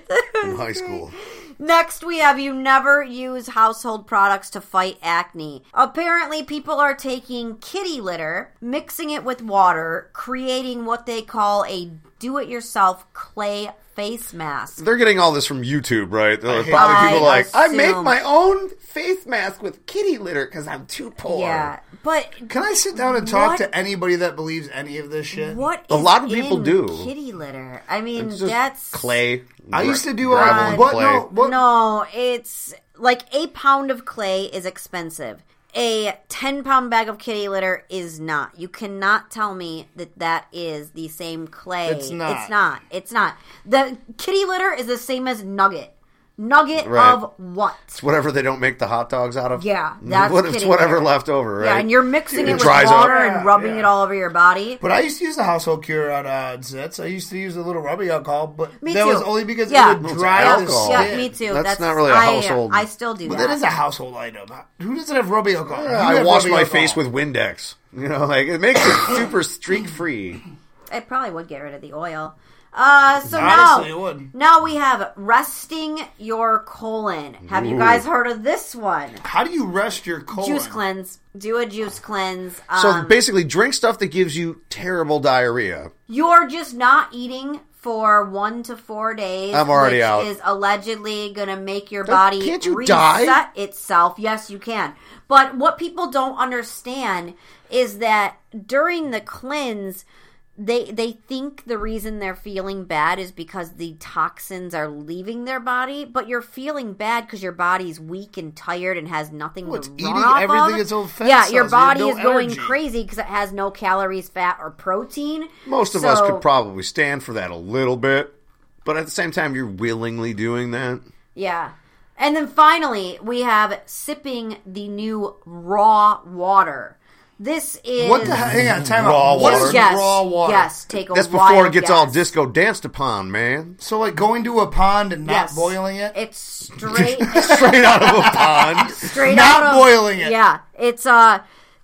in high school. Next, we have you never use household products to fight acne. Apparently, people are taking kitty litter, mixing it with water, creating what they call a do-it-yourself clay face mask. They're getting all this from YouTube, right? There's hate probably I people like, I assume- make my own face mask with kitty litter because I'm too poor. Yeah, but Can I sit down and talk What? to anybody that believes any of this shit? what A is lot of people in do. kitty litter? I mean, It's just that's clay. I used to do gravel uh, and what? clay. No, what? No, it's like a pound of clay is expensive. A ten pound bag of kitty litter is not. You cannot tell me that that is the same clay. It's not. It's not. It's not. The kitty litter is the same as nugget. Nugget Right. of what? It's whatever they don't make the hot dogs out of. Yeah, that's what, it's kitty whatever litter. left over, right? Yeah, and you're mixing It it, with dries up. water and rubbing Yeah. it all over your body. But I used to use the household cure on uh, zits. I used to use a little rubbing alcohol, but Me that too. was only because Yeah. it would Well, it's dry the alcohol. skin. Yeah, me too. That's That's, not really a I- household- I, still do But that. that is a household item. Who doesn't have rubbing alcohol? Yeah, You I have wash rubbing my alcohol. face with Windex. You know, like it makes it super streak free. It probably would get rid of the oil. Uh, so Honestly, now, it would. now we have resting your colon. Have you guys heard of this one? How do you rest your colon? Juice cleanse. Do a juice cleanse. So Um, basically, drink stuff that gives you terrible diarrhea. you're just not eating for one to four days. I'm already which out. is allegedly going to make your That- body can't you reset die? itself. Yes, you can. But what people don't understand is that during the cleanse, they they think the reason they're feeling bad is because the toxins are leaving their body, but you're feeling bad because your body's weak and tired and has nothing Well, to it's run eating off everything of. its own fat Yeah, your cells. You have body no is going energy. crazy because it has no calories, fat, or protein. Most of So- us could probably stand for that a little bit, but at the same time, you're willingly doing that. Yeah. And then finally, we have sipping the new raw water. This is What the hell? Hang on, time Raw out. What water? is Yes, raw water? yes. Take a That's before wild it gets guess. all disco danced upon, man. So, like going to a pond and not Yes. boiling it? It's straight, Straight out of a pond. straight Not out of boiling it. Yeah, it's uh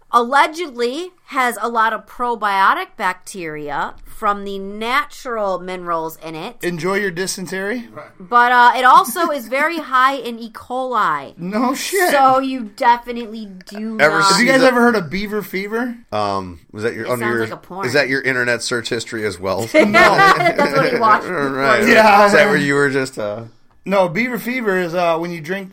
allegedly has a lot of probiotic bacteria from the natural minerals in it, Enjoy your dysentery? but uh, it also is very high in E. coli. No shit. So you definitely do Ever not. Have you see guys the- ever heard of beaver fever? Um, was that your It under sounds your like a porn. is that your internet search history as well? That's what he watched. before right. he- Yeah. Is that where you were just uh No, beaver fever is uh, when you drink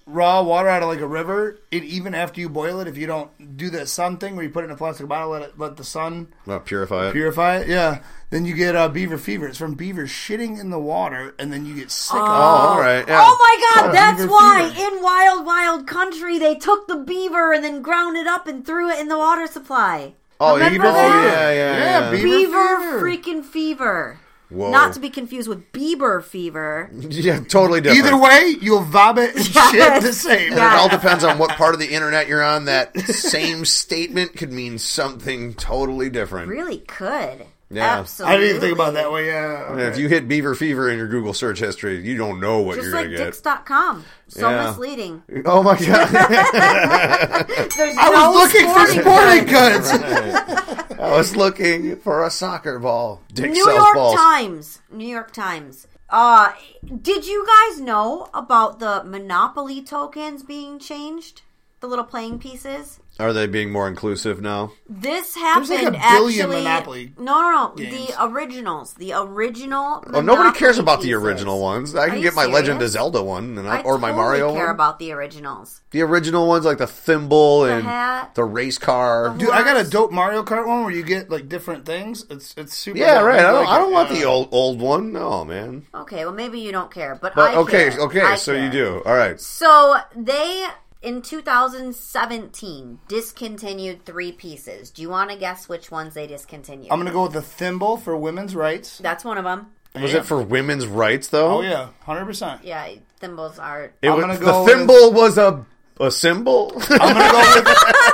raw water out of like a river, and even after you boil it, if you don't do that sun thing where you put it in a plastic bottle, let it let the sun Well, purify it. purify it, yeah, then you get uh, beaver fever. It's from beavers shitting in the water, and then you get sick. Oh, of it. all right. Yeah. Oh my God! Uh, That's beaver why fever. in Wild Wild Country they took the beaver and then ground it up and threw it in the water supply. Oh, Remember beaver that? fever. Yeah, yeah, Yeah, yeah. beaver Beaver fever. freaking fever. Whoa. Not to be confused with Bieber fever. Yeah, totally different. Either way, you'll vomit and shit the same. And it all depends on what part of the internet you're on. That same statement could mean something totally different. Really could. Yeah. Absolutely. I didn't even think about it that way. Yeah. And Okay. If you hit beaver fever in your Google search history, you don't know what Just you're like going to get. dicks dot com. So Yeah. misleading. Oh my God. There's I no was looking for sporting sporting goods. I was looking for a soccer ball. Dick New sells York balls. Times. New York Times. Uh, did you guys know about the Monopoly tokens being changed? The little playing pieces? Are they being more inclusive now? This happened like a billion actually. Monopoly no, no, no. games. The originals. The original. Oh, nobody cares Monopoly about the pieces. original ones. I Are can you get my Legend of serious? Zelda one, and I, I or my totally Mario care one. about the originals. The original ones, like the thimble and hat. the race car. The Dude, I got a Horse. dope Mario Kart one where you get like different things. It's it's super. Yeah, dope. right. I don't. like I don't it. want Yeah. the old old one. No, man. Okay, well maybe you don't care, but, But I okay, care. okay. I So care. you do. All right. So they in two thousand seventeen discontinued three pieces. Do you want to guess which ones they discontinued? I'm gonna go with the thimble for women's rights. That's one of them. Was it for women's rights though? Oh yeah, hundred percent. Yeah, thimbles are. It I'm was, gonna the go with- thimble was a a symbol. I'm gonna go with.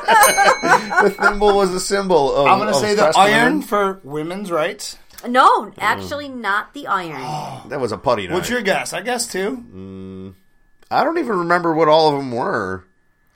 The thimble was a symbol. Of, I'm gonna of say the trust iron women. for women's rights. No, actually not the iron. That was a putty knife. What's your guess? I guess two. I don't even remember what all of them were.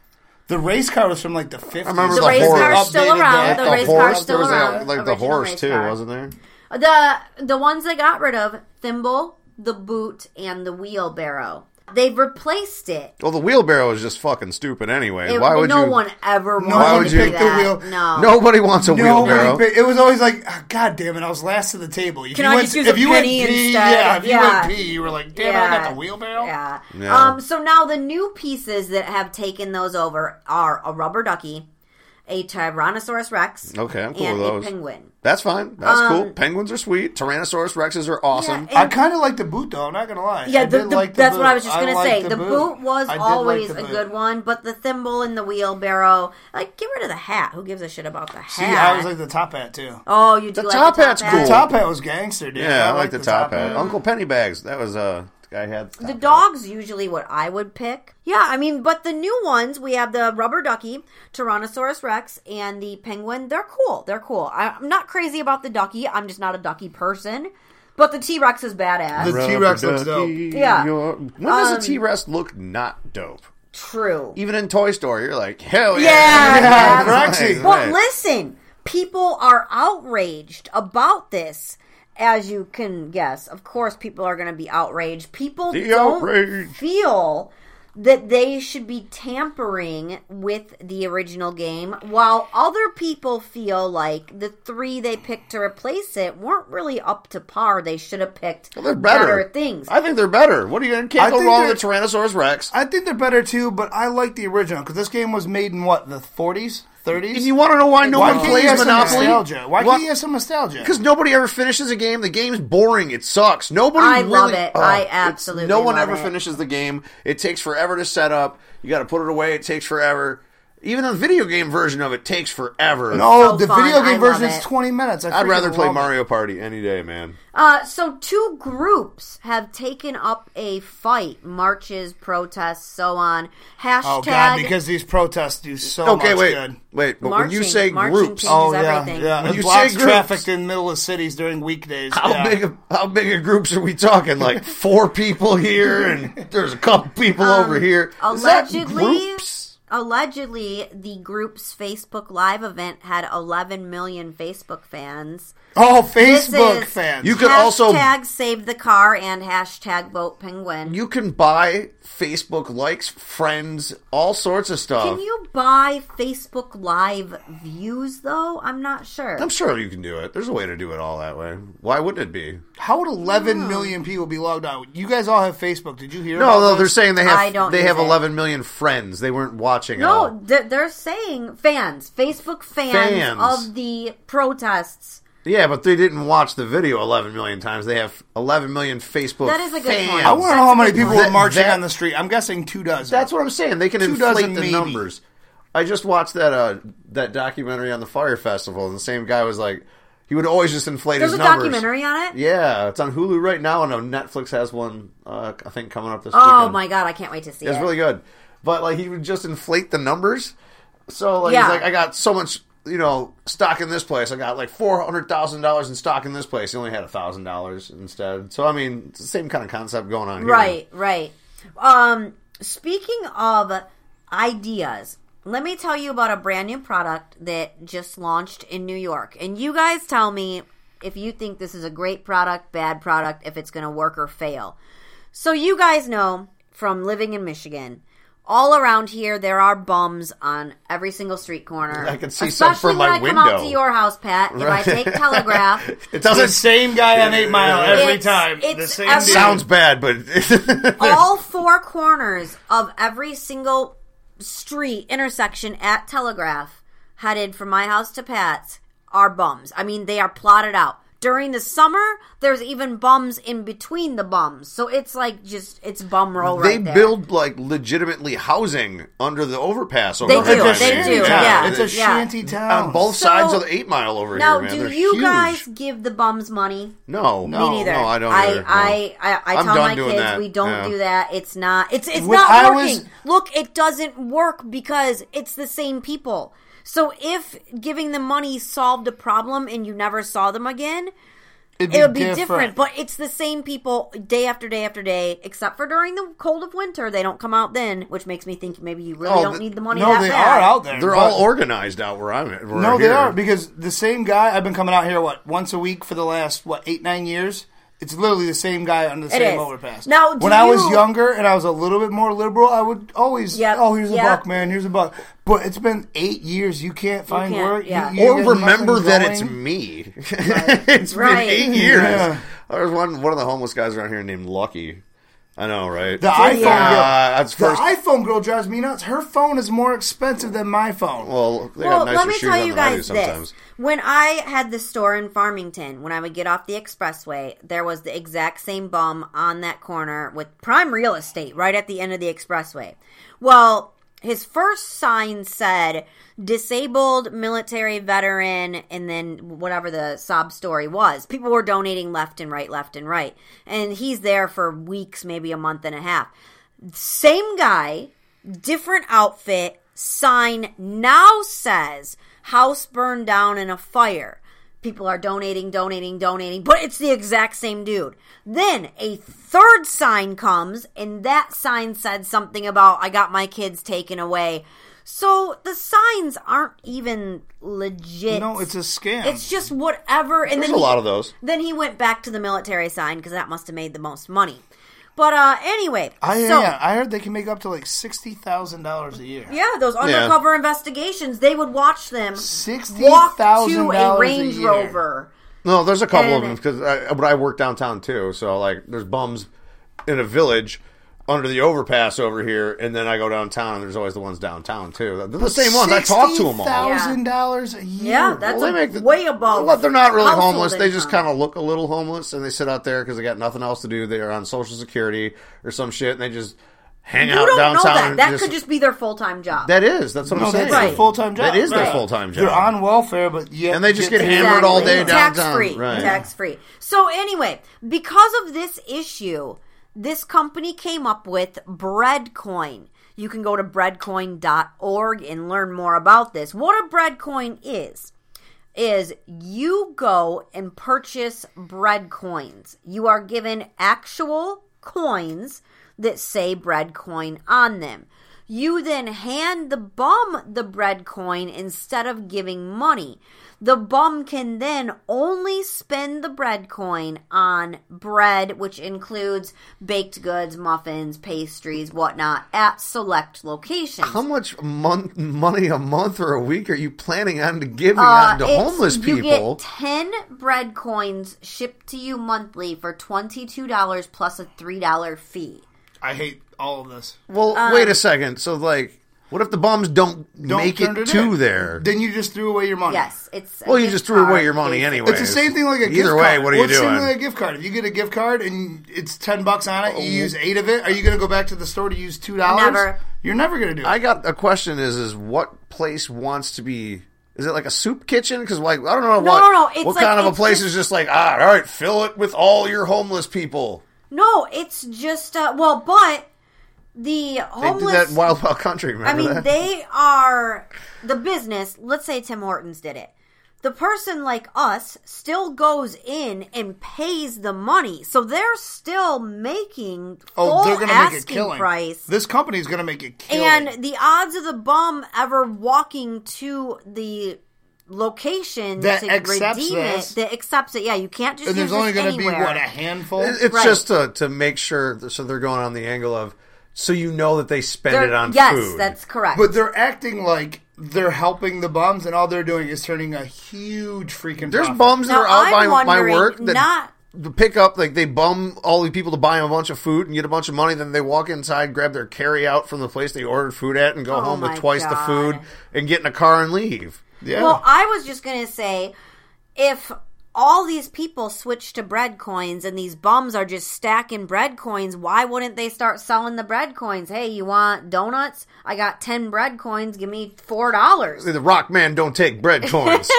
The race car was from like the fifties. I remember The the race horse. car's still Updated around. that. The The race horse. car's still There was around. a, like the Original horse race too, car. wasn't there? The the ones they got rid of: thimble, the boot, and the wheelbarrow. They've replaced it. Well, the wheelbarrow is just fucking stupid anyway. It- Why would no you? one ever No wanted one to picked do the that. wheel- No, Nobody wants a No, wheelbarrow. but it was always like, oh, God damn it! I was last to the table. If Can you I went, just use if a you went penny pee, instead? Yeah, if you Yeah. went pee, you were like, damn it! I got the wheelbarrow. Yeah. Yeah. Um. So now the new pieces that have taken those over are a rubber ducky, a Tyrannosaurus Rex, Okay, I'm cool and with a those. penguin. That's fine. That's Um, cool. Penguins are sweet. Tyrannosaurus Rexes are awesome. Yeah, I and- kind of like the boot though. I'm not gonna lie. Yeah, I the, did the, like the that's boot. what I was just I gonna liked say. the The boot. boot was I did like always the a boot. good one, but the thimble and the wheelbarrow, like, get rid of the hat. Who gives a shit about the hat? See, I was like the top hat too. oh, you do The like top the top hat's hat? cool. The top hat was gangster, dude. Yeah, I, like liked the top hat. Uncle Pennybags. That was uh, the guy had. The, The top dog's usually what I would pick. Yeah, I mean, but the new ones, we have the rubber ducky, Tyrannosaurus Rex, and the penguin. They're cool. They're cool. I'm not crazy about the ducky. I'm just not a ducky person. But the T-Rex is badass. The hat. T-Rex Rubber looks dope. ducky, Yeah. you're- When does Um, a T-Rex look not dope? True. Even in Toy Story, you're like, hell yeah. Yeah, yeah. Roxy. Right, But right. listen, people are outraged about this. As you can guess, of course, people are going to be outraged. People The don't outrage. feel that they should be tampering with the original game, while other people feel like the three they picked to replace it weren't really up to par. They should have picked Well, they're better. things. I think they're better. What are you going to I can't go think wrong they're- with the Tyrannosaurus Rex? I think they're better too, but I like the original because this game was made in what the forties, thirties. And you want to know why no Why one can't you plays have some Monopoly? nostalgia? Why What- can't you have some nostalgia? Because nobody ever finishes a game. The game's boring. It sucks. Nobody I really, love it. oh, I it's- absolutely No one love ever it. finishes the game. It takes forever to set up. You got to put it away. It takes forever. Even the video game version of it takes forever. No, So the fun. video I game love version is it. twenty minutes. I I'd freaking rather play love it. Mario Party any day, man. Uh, so two groups have taken up a fight, marches, protests, so on. Hashtag Oh god, because these protests do so Okay, much wait, good. wait. But Marching, when you say marching groups, changes Oh yeah, everything. yeah. When It you blocks say groups- traffic in the middle of cities during weekdays. how yeah. big? Of, how big of groups are we talking? Like four people here, and there's a couple people Um, over here. Is that allegedly- groups? allegedly the group's Facebook Live event had eleven million Facebook fans. Oh, This Facebook is fans. You could also- Hashtag save the car and hashtag vote penguin. You can buy Facebook likes, friends, all sorts of stuff. Can you buy Facebook Live views, though? I'm not sure. I'm sure you can do it. There's a way to do it all that way. Why wouldn't it be? How would eleven million people be logged on? You guys all have Facebook. Did you hear No, about no, this? they're saying they I have don't they use have it. eleven million friends. They weren't watching at all. No, they're, they're saying fans, Facebook fans, Fans. of the protests. Yeah, but they didn't watch the video eleven million times. They have eleven million Facebook That is a good fans. point. I want to know how many people were That- marching that- on the street. I'm guessing two dozen. That's what I'm saying. They can Two inflate dozen the maybe. numbers. I just watched that uh, that documentary on the Fire Festival, and the same guy was like, he would always just inflate There's his a numbers. documentary on it? Yeah, it's on Hulu right now, and uh, Netflix has one, uh, I think, coming up this Oh, weekend. my God, I can't wait to see It's it. really good. But, like, he would just inflate the numbers. So, like, Yeah. he's like, I got so much, you know, stock in this place. I got, like, four hundred thousand dollars in stock in this place. He only had one thousand dollars instead. So, I mean, it's the same kind of concept going on here. Right, right. Um, speaking of ideas, let me tell you about a brand new product that just launched in New York. And you guys tell me if you think this is a great product, bad product, if it's going to work or fail. So you guys know from living in Michigan, all around here there are bums on every single street corner. I can see some Especially from when my I come out window. to your house, Pat. If I Right. take Telegraph, It the doesn't same guy on Eight Mile every It's- time. The it's same every- dude. sounds bad, but all four corners of every single street intersection at Telegraph headed from my house to Pat's are bums. I mean, they are plotted out. During the summer, there's even bums in between the bums. So it's like just, it's bum roll they right there. build like legitimately housing under the overpass over They here. do, It's a they shanty do, town. yeah. It's a Yeah. shanty town. on both So- sides of the eight mile over Now, here, man. do They're you huge. guys give the bums money? No, No. Me neither. No, I don't. I, either, no. I, I, I I'm tell done my doing kids that. we don't Yeah. do that. It's not. It's it's When not I working. was- Look, it doesn't work because it's the same people. So if giving them money solved a problem and you never saw them again, It'd it would be different. But it's the same people day after day after day, except for during the cold of winter. They don't come out then, which makes me think maybe you really Oh, don't th- need the money. No, that they bad. are out there. They're but- all organized out where I'm at. where No, I'm they here. are because the same guy. I've been coming out here what once a week for the last what eight nine years. It's literally the same guy under the It same is. overpass. Now, do when I was you- younger and I was a little bit more liberal, I would always, Yep, oh, here's a yep. buck, man, here's a buck. But it's been eight years. You can't find can't, work. yeah. You, you Or get remember nothing that going. it's me. It's Right. been eight years. Yeah. There was one one of the homeless guys around here named Lucky. I know, right? The iPhone Yeah. girl. Uh, that's the first. iPhone girl drives me nuts. Her phone is more expensive than my phone. well, they Well, got nicer let me shoes tell on you than I do guys sometimes. this. When I had the store in Farmington, when I would get off the expressway, there was the exact same bum on that corner with prime real estate right at the end of the expressway. Well, his first sign said disabled military veteran, and then whatever the sob story was. People were donating left and right, left and right. And he's there for weeks, maybe a month and a half. Same guy, different outfit, sign now says house burned down in a fire. People are donating, donating, donating, but it's the exact same dude. Then a third sign comes, and that sign said something about I got my kids taken away. So the signs aren't even legit. No, it's a scam. It's just whatever. And There's then a he- lot of those. Then he went back to the military sign because that must have made the most money. But uh, anyway, I, so yeah, I heard they can make up to like sixty thousand dollars a year. yeah, those undercover investigations, they would watch them Sixty walk thousand to a dollars Range a year. Rover. No, there's a couple of And- them because I, but I work downtown too. So like, there's bums in a village under the overpass over here, and then I go downtown, and there's always the ones downtown too. They're the same ones. I talk to them all. Thousand dollars a year. Yeah, that's Well, they a make the- way above. Well, they're not really household homeless. They just income. kind of look a little homeless, and they sit out there because they got nothing else to do. They're on Social Security or some shit, and they just hang You out don't know downtown. that. and That just- could just be their full time job. that is. That's what No, I'm that's saying. their full time job. That is their Right. full time job. They're on welfare, but yet And they just get hammered all day Tax downtown. free. Right. Tax free. So anyway, because of this issue, this company came up with Breadcoin. You can go to breadcoin dot org and learn more about this. What a Breadcoin is, is you go and purchase bread coins. You are given actual coins that say Breadcoin on them. You then hand the bum the bread coin instead of giving money. The bum can then only spend the bread coin on bread, which includes baked goods, muffins, pastries, whatnot, at select locations. How much mon- money a month or a week are you planning on giving Uh, out to it's- homeless You people? get ten bread coins shipped to you monthly for twenty-two dollars plus a three dollars fee. I hate all of this. Well, Um, wait a second. So, like, what if the bums don't, Don't make turn it, it to in. there? Then you just threw away your money. Yes, it's. a Well, you gift just threw away card, your money basically. anyway. It's the same thing like a Either gift way, card. what are well, you it's the same doing? thing like a gift card. If you get a gift card and it's ten bucks on it, you use eight of it. Are you going to go back to the store to use two dollars? Never. You're never going to do it. I got a question is, is what place wants to be... Is it like a soup kitchen? Because, like, I don't know No, what, no, no, it's what like- kind of a it's place just- is just like, ah, all right, fill it with all your homeless people. No, it's just uh, well, but the They did homeless. that in Wild Wild Country, remember I mean, that? they are the business. Let's say Tim Hortons did it. The person like us still goes in and pays the money, so they're still making full oh, they're going to make a asking killing. price. This company's going to make a killing. And the odds of the bum ever walking to the location That to accepts redeem this. it, that accepts it, yeah, you can't just and use there's only this going to be, anywhere. what, a handful? It- It's Right. just to, to make sure, that, so they're going on the angle of, so you know that they spend They're- it on yes, food. that's correct. But they're acting like they're helping the bums, and all they're doing is turning a huge freaking There's profit. bums that Now, are out I'm by my wondering, work that not- pick up, like, they bum all the people to buy them a bunch of food and get a bunch of money, then they walk inside, grab their carry out from the place they ordered food at, and go Oh home with my twice the God. food and get in a car and leave. Yeah. Well, I was just going to say, if all these people switch to bread coins and these bums are just stacking bread coins, why wouldn't they start selling the bread coins? Hey, you want donuts? I got ten bread coins. Give me four dollars. The rock man don't take bread coins.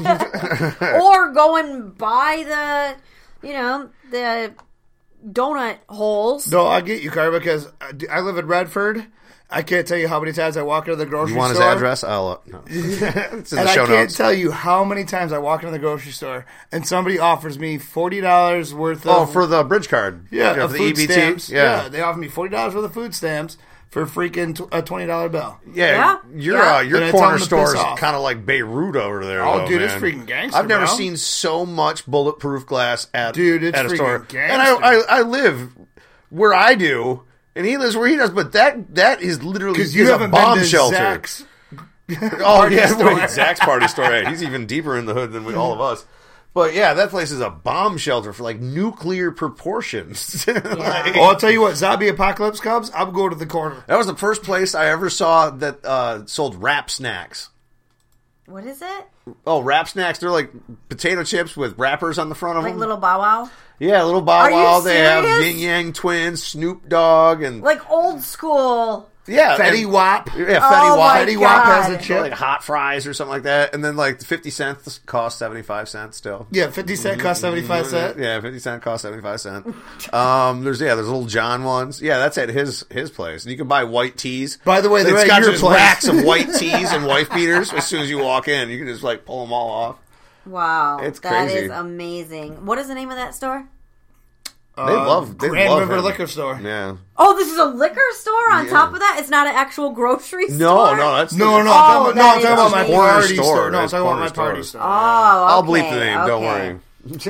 Or go and buy the, you know, the donut holes. No, I get you, Car, because I live in Redford. I can't tell you how many times I walk into the grocery You want his store. address? I'll, uh, no. It's in And the I show can't notes. tell you how many times I walk into the grocery store and somebody offers me forty dollars worth of... Oh, for the bridge card. Yeah, for of the food E B T. stamps. Yeah. Yeah, they offer me forty dollars worth of food stamps for freaking tw- a twenty dollar bill. Yeah, Yeah, your yeah. Uh, your And I tell corner them to store piss is off. kind of like Beirut over there. Oh, though, dude, it's man. freaking gangster, I've never bro. seen so much bulletproof glass at Dude, it's at a freaking store. gangster. And I, I I live where I do, and he lives where he does. But that that is literally Because you is a haven't bomb been to shelter. Zach's. Oh party yeah, store. wait, Zach's party store. Yeah, he's even deeper in the hood than we, all of us. But yeah, that place is a bomb shelter for like nuclear proportions. Like, Oh, I'll tell you what, zombie apocalypse comes, I'm going to the corner. that was the first place I ever saw that uh, sold wrap snacks. What is it? Oh, wrap snacks. They're like potato chips with wrappers on the front of Like them. little Bow Wow? Yeah, little Bow Are you Wow. They have serious? Yin Yang Twins, Snoop Dogg, and Like old school. yeah, Fetty and- Wap. Yeah, Fetty Oh, Wap. my Fetty Wap has a God. chip. Like hot fries or something like that, and then like the fifty cents cost seventy five cents still. Yeah, fifty cent cost seventy-five cents. Yeah, fifty cent cost seventy five cent. Um, there's yeah, there's little John ones. Yeah, that's at his his place, and you can buy white tees. By the way, they're it's at got your just place. racks of white tees and wife beaters. As soon as you walk in, you can just like pull them all off. Wow. It's That crazy. is amazing. What is the name of that store? They love they Grand love River him. Liquor Store. Yeah. Oh, this is a liquor store on Yeah. top of that? It's not an actual grocery store? No, no, that's No, no, Oh, I'm talking about, no, I'm that talking is about my amazing. party Corner store. store. No, I'm That's talking about corner my party store. store. Oh, I'll okay, bleep the name. Don't okay. worry.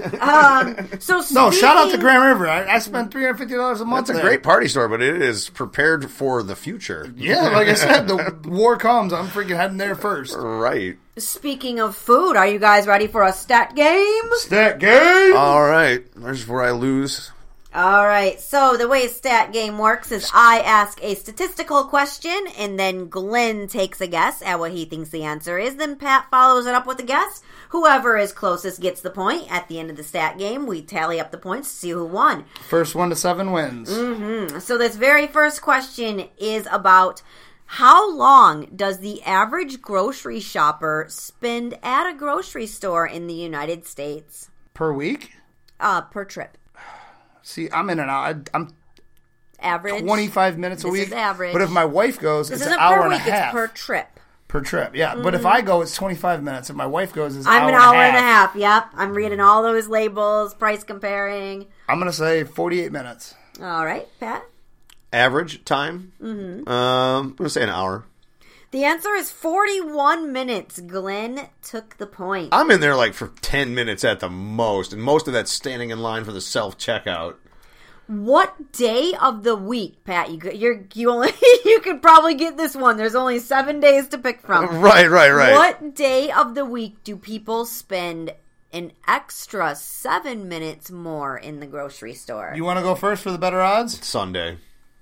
Um, so No, shout out to speaking- Grand River. I, I spent three hundred fifty dollars a month That's a there. great party store, but it is prepared for the future. Yeah, like I said, the war comes. I'm freaking heading there first. Right. Speaking of food, are you guys ready for a stat game? Stat game. All right. There's where I lose. All right, so the way stat game works is I ask a statistical question, and then Glenn takes a guess at what he thinks the answer is. Then Pat follows it up with a guess. Whoever is closest gets the point. At the end of the stat game, we tally up the points to see who won. First one to seven wins. Mm-hmm. So this very first question is about how long does the average grocery shopper spend at a grocery store in the United States? Per week? Uh, per trip. See, I'm in and out. I, I'm Average. twenty-five minutes a This week. is average. But if my wife goes, This it's an isn't hour per and week, a half it's per trip. per trip. Yeah, but if I go, it's twenty-five minutes. If my wife goes, it's I'm hour an hour and a half. Yep. I'm reading all those labels, price comparing. I'm gonna say forty-eight minutes. All right, Pat. average time? Mm-hmm. Um, I'm going to say an hour. The answer is forty-one minutes. Glenn took the point. I'm in there like for ten minutes at the most, and most of that's standing in line for the self-checkout. What day of the week, Pat? You you're, you only you could probably get this one. There's only seven days to pick from. Right, right, right. What day of the week do people spend an extra seven minutes more in the grocery store? You want to go first for the better odds? Sunday.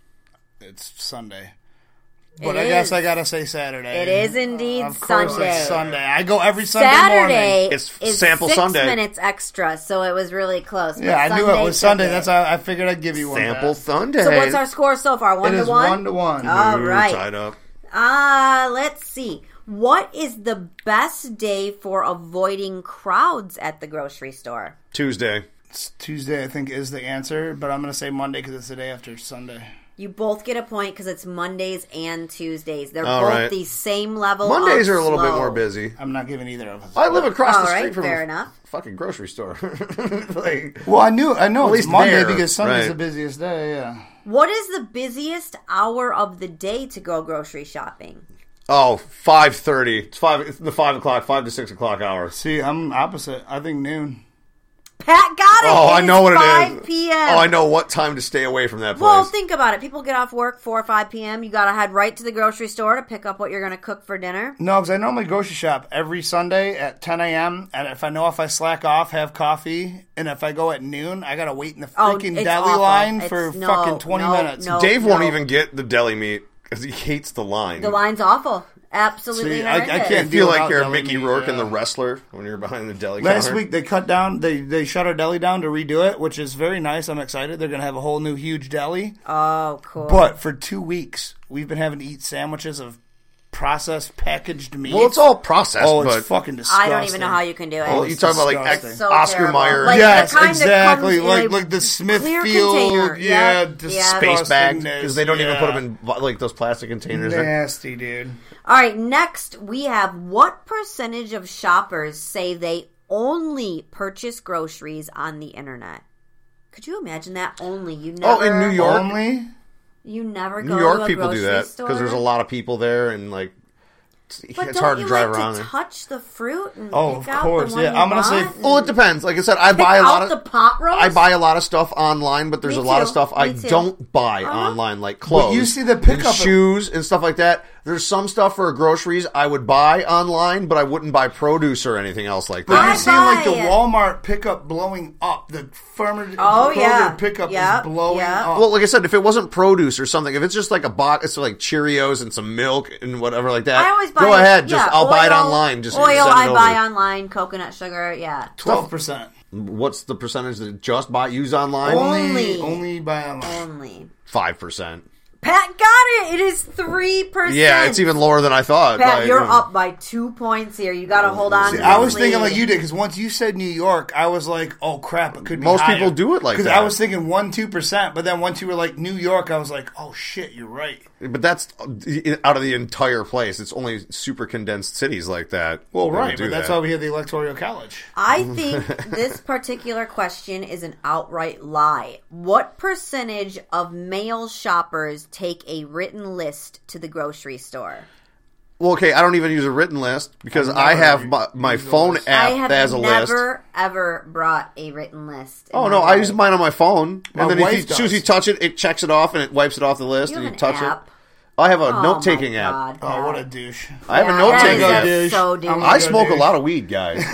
It's Sunday. But It I guess is. I gotta say Saturday. It is indeed Of course Sunday. it's Sunday. I go every Sunday Saturday morning. It's is sample six Sunday. minutes extra, so it was really close. But Yeah, I knew it Sunday was Sunday. took it. That's how I figured I'd give you one. Sample Pat. Sunday. So what's our score so far? One It to is one. one to one. All Ooh, right. Tied up. Uh, let's see. What is the best day for avoiding crowds at the grocery store? Tuesday. It's Tuesday, I think, is the answer, but I'm gonna say Monday because it's the day after Sunday. You both get a point because it's Mondays and Tuesdays. They're All both right. the same level. Mondays of are a little bit slow. more busy. I'm not giving either of us. I live across All the right, street from fair a enough. fucking grocery store. like, Well, I knew, I know At it's least Monday there, because Sunday's right. the busiest day. Yeah. What is the busiest hour of the day to go grocery shopping? oh, five thirty. It's five. It's the five o'clock, five to six o'clock hour. See, I'm opposite. I think noon. Pat got it. Oh, It I is know what it is. five p.m. Oh, I know what time to stay away from that place. Well, think about it. People get off work four or five p.m. You got to head right to the grocery store to pick up what you're going to cook for dinner. No, because I normally grocery shop every Sunday at ten a.m. And if I know if I slack off, have coffee, and if I go at noon, I gotta wait in the Oh, freaking it's deli awful. line It's- for no, fucking twenty no, minutes. no. Dave won't even get the deli meat because he hates the line. The line's awful. Absolutely See, I- I horrendous. can't I deal feel like without you're deli Mickey meat, Rourke in yeah. The Wrestler when you're behind the deli Last counter. week they cut down, they they shut our deli down to redo it, which is very nice. I'm excited. They're gonna have a whole new huge deli. Oh, cool. But for two weeks, we've been having to eat sandwiches of processed packaged meat. Well, it's all processed, oh, it's but fucking disgusting. I don't even know how you can do it. well, you talk about like disgusting. Ex- So Oscar terrible. Mayer Like, Yes, the kind that exactly. comes in Like a like the clear Smithfield, container. yeah, Yep, dis- yep. space bags disgustingness, because they don't even yeah. put them in like those plastic containers. They're- Nasty, dude. All right, next we have what percentage of shoppers say they only purchase groceries on the internet? Could you imagine that? Only you never. Oh, in New York? Only? you never go New to York a people do grocery that store? because there's a lot of people there and like it's, But it's don't hard you to drive like around to there. touch the fruit and Oh, pick of out course, the one yeah. you I'm gonna say- want Well, it and depends. Like I said, I pick buy a lot out of the pot roast. I buy a lot of stuff online, but there's Me a lot of too. stuff I Me too. don't buy Uh-huh. online, like clothes. But you see the and pickup of- shoes and stuff like that. There's some stuff for groceries I would buy online, but I wouldn't buy produce or anything else like But that. I you're seeing like the buy it. Walmart pickup blowing up. The farmer Oh, Kroger yeah. pickup Yep, is blowing yep. up. Well, like I said, if it wasn't produce or something, if it's just like a box, it's like Cheerios and some milk and whatever like that. I always buy Go it- ahead, just yeah, I'll buy it oil- online. Just oil send it I over. buy online, coconut sugar, yeah. Twelve percent. What's the percentage that just buy use online? Only. Only, only buy online. Only. Five percent. Pat got it. It is three percent. Yeah, it's even lower than I thought. Pat, Like, you're um, up by two points here. You got to hold on. See, to I this was thinking lead. like you did because once you said New York, I was like, "Oh crap, it could be." Most higher. people do it like Because that. I was thinking one, two percent, but then once you were like New York, I was like, "Oh shit, you're right." But that's out of the entire place. It's only super condensed cities like that. Well, that right, do but that's that. why we have the electoral college. I think this particular question is an outright lie. What percentage of male shoppers take a written list to the grocery store? Well, okay, I don't even use a written list because I've I never have my, my used a phone list. app I have as a list. never, ever brought a written list. in Oh my no, I life. use mine on my phone, My and then if wife you, as soon as does. you touch it, it checks it off and it wipes it off the list, You and have you an touch app? it. I have a Oh, note taking my app. God, Oh, what a Pat. douche! I have a Yeah, note that taking is app. dude. so I'm dude. I Go, smoke a dude. lot of weed, guys.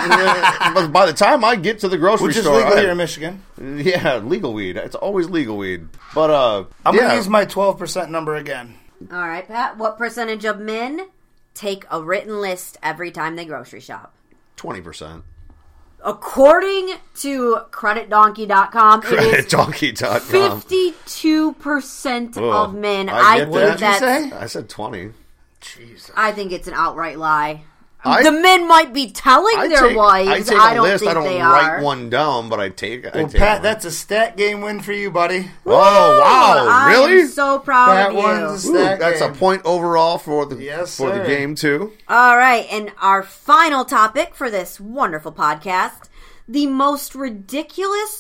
But by the time I get to the grocery Which is store, legal I- here in Michigan. yeah, legal weed. It's always legal weed. But uh, I'm yeah. gonna use my twelve percent number again. All right, Pat. What percentage of men take a written list every time they grocery shop? twenty percent. According to credit donkey dot com, it is Donkey dot com. fifty-two percent of men. I I, get think that. What did you that's. say? I said twenty. Jesus. I think it's an outright lie. I, the men might be telling I their take, wives. I take I a don't list. think I don't they write are. one down, but I take. I Well, take Pat, one. that's a stat game win for you, buddy. Oh wow! I Really? am so proud That of you. one's Ooh, stat that's game. a point overall for the Yes, for the sir. game too. All right, and our final topic for this wonderful podcast: the most ridiculous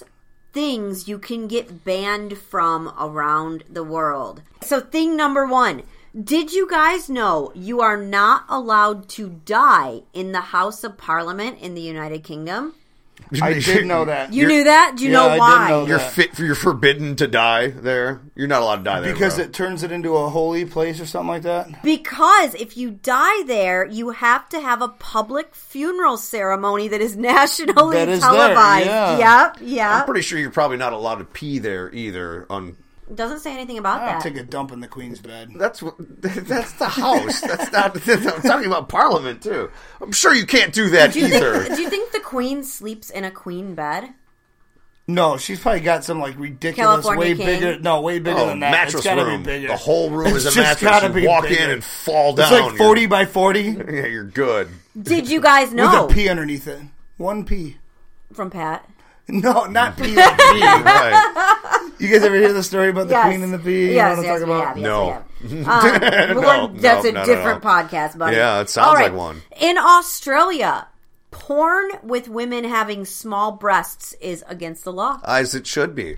things you can get banned from around the world. So thing number one, did you guys know you are not allowed to die in the House of Parliament in the United Kingdom? I did know that. You knew that? Do you Yeah, know I did why? know You're that. fit. You're forbidden to die there. You're not allowed to die there Because bro. it turns it into a holy place or something like that? Because if you die there, you have to have a public funeral ceremony that is nationally That is there, televised. yeah. Yep, yeah. I'm pretty sure you're probably not allowed to pee there either. On Doesn't say anything about I'll that. take a dump in the Queen's bed. that's what- that's the house. That's not. I'm talking about Parliament too. I'm sure you can't do that do, you either. think, do you think the Queen sleeps in a queen bed? No, she's probably got some like ridiculous, California way King. bigger. No, way bigger Oh, than that. mattress It's gotta room. be bigger. The whole room is a It's just mattress. gotta You be walk bigger. in and fall down. It's like forty by forty You're, yeah, you're good. Did you guys know with a P underneath it. One P. from Pat? No, not P. Like P. Right. You guys ever hear the story about the Yes. Queen and the P? You Yes, know what yes, I'm we talking have. Yes, No. we have. Um, but No, we're- that's no, a no, no, different no. podcast, buddy. Yeah, it sounds All right. like one. In Australia, porn with women having small breasts is against the law. As it should be.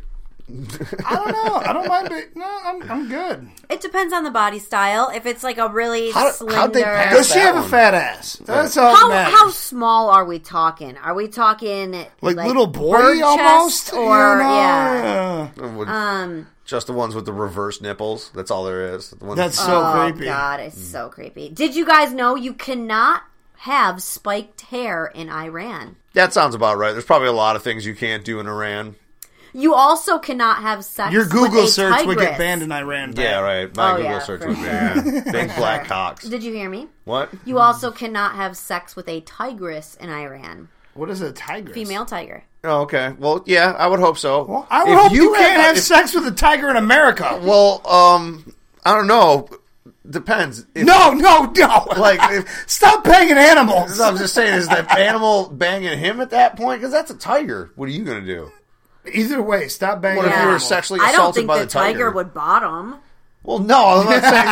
I don't know. I don't mind. But no, I'm I'm good. It depends on the body style. If it's like a really How- slender, how'd they pass Does she that have a one. fat ass? That's all how that how matters. small are we talking? Are we talking Like, like little bird boy chest almost? or You know? yeah? Would- Um, Just the ones with the reverse nipples. That's all there is. The ones- That's so oh creepy. god, it's so creepy. Did you guys know you cannot have spiked hair in Iran? that sounds about right. There's probably a lot of things you can't do in Iran. You also cannot have sex. Your with Google a search would get tigress. banned in Iran. Yeah, right. My Oh, Google yeah, search for would be sure. yeah. Big black cocks. Did you hear me? What? You also cannot have sex with a tigress in Iran. What is a tigress? Female tiger. Oh, okay. Well, yeah, I would hope so. Well, I would If hope you, had- can't have if- sex with a tiger in America. Well, um, I don't know. Depends. If, No, no, no. Like, if, Stop banging animals. I'm just saying, is that animal banging him at that point? Because that's a tiger. What are you going to do? Either way, stop banging What if you were animals. sexually I don't assaulted think by the the tiger? tiger would bottom. Well, no, I'm not saying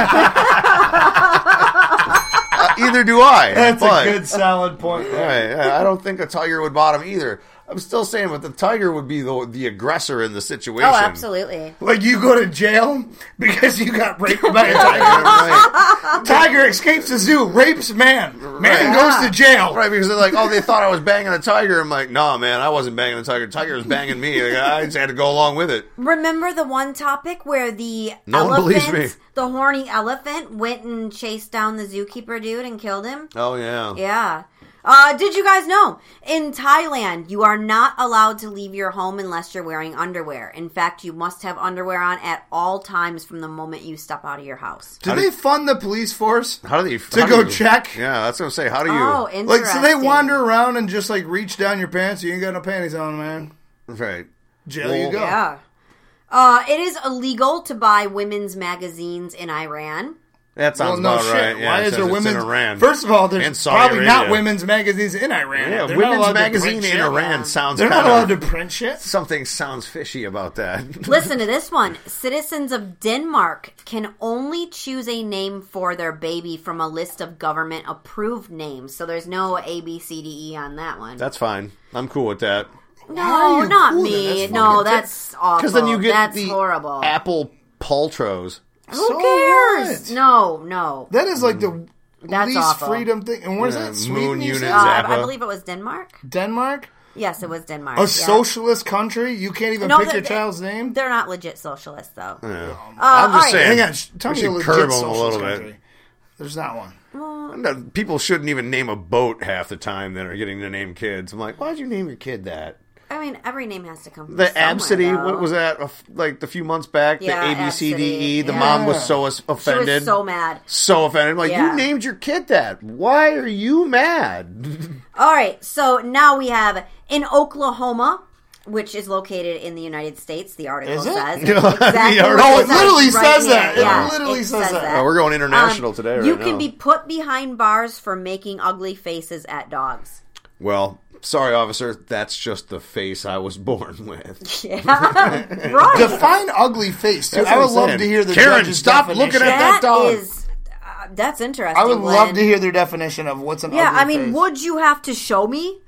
that. uh, either do I. That's but, a good, solid point. There. Right, I don't think a tiger would bottom either. I'm still saying, but the tiger would be the the aggressor in the situation. Oh, absolutely. Like you go to jail because you got raped by a tiger. Right, Tiger escapes the zoo, rapes man. Man Right. goes to jail. right, because they're like, oh, they thought I was banging a tiger. I'm like, nah, man, I wasn't banging a tiger. The tiger was banging me. Like, I just had to go along with it. Remember the one topic where the No one believes elephant, me. the horny elephant, went and chased down the zookeeper dude and killed him? Oh, yeah. Yeah. Uh, did you guys know? In Thailand, you are not allowed to leave your home unless you're wearing underwear. In fact, you must have underwear on at all times from the moment you step out of your house. Do How do they you- fund the police force? How do they To how go do you- check? Yeah, that's what I'm saying. How do you? Oh, Like, interesting. so they wander around and just like reach down your pants. You ain't got no panties on, man. Right. Jail Well, you go. Yeah. Uh, it is illegal to buy women's magazines in Iran. That Well, sounds no about shit. right. Yeah, Why it is says there it's women's? in Iran? First of all, And there's Saudi probably not Arabia. women's magazines in Iran. Yeah, They're not women's allowed to magazine print in shit. Iran Yeah. sounds They're kind not allowed of to print shit. something sounds fishy about that. Listen to this one. Citizens of Denmark can only choose a name for their baby from a list of government-approved names. So there's no A, B, C, D, E on that one. That's fine. I'm cool with that. Why no, are you not cool then? me. That's No, fucking that's awful. Because then you get that's the horrible. Apple Paltros. Who So cares? what? No, no. That is like the That's least awful. freedom thing. And where's Yeah, that? Sweden, moon you unit said? Uh, I Zappa. believe it was Denmark. Denmark? Yes, it was Denmark. A yeah. socialist country? You can't even No, pick they're- your child's name? They're not legit socialists, though. Yeah. Uh, I'm all just right. saying. Hang on. sh- Tell we me a should legit curb 'em a socialist little bit. country. There's not one. No, people shouldn't even name a boat half the time that are getting to name kids. I'm like, why'd you name your kid that? I mean, every name has to come from The somewhere, Absidy, though. what was that? A f- Like the few months back, Yeah, the A B C D E. Absidy, The yeah. mom was so as- She offended. was so mad. So offended. I'm like, Yeah. you named your kid that. Why are you mad? All right, so now we have in Oklahoma, which is located in the United States. The article Is it? says The exactly. article- what No, it literally right says here. that. It Yeah, literally it says that. Oh, we're going international Um, today right You now. can be put behind bars for making ugly faces at dogs. Well, sorry, officer. That's just the face I was born with. Yeah, right. Define ugly face, too. That's I what would I'm love saying. to hear the Karen, judge's stop definition. looking at that dog. is uh, that's interesting. I would Glenn. love to hear their definition of what's an Yeah, ugly I mean, face. would you have to show me?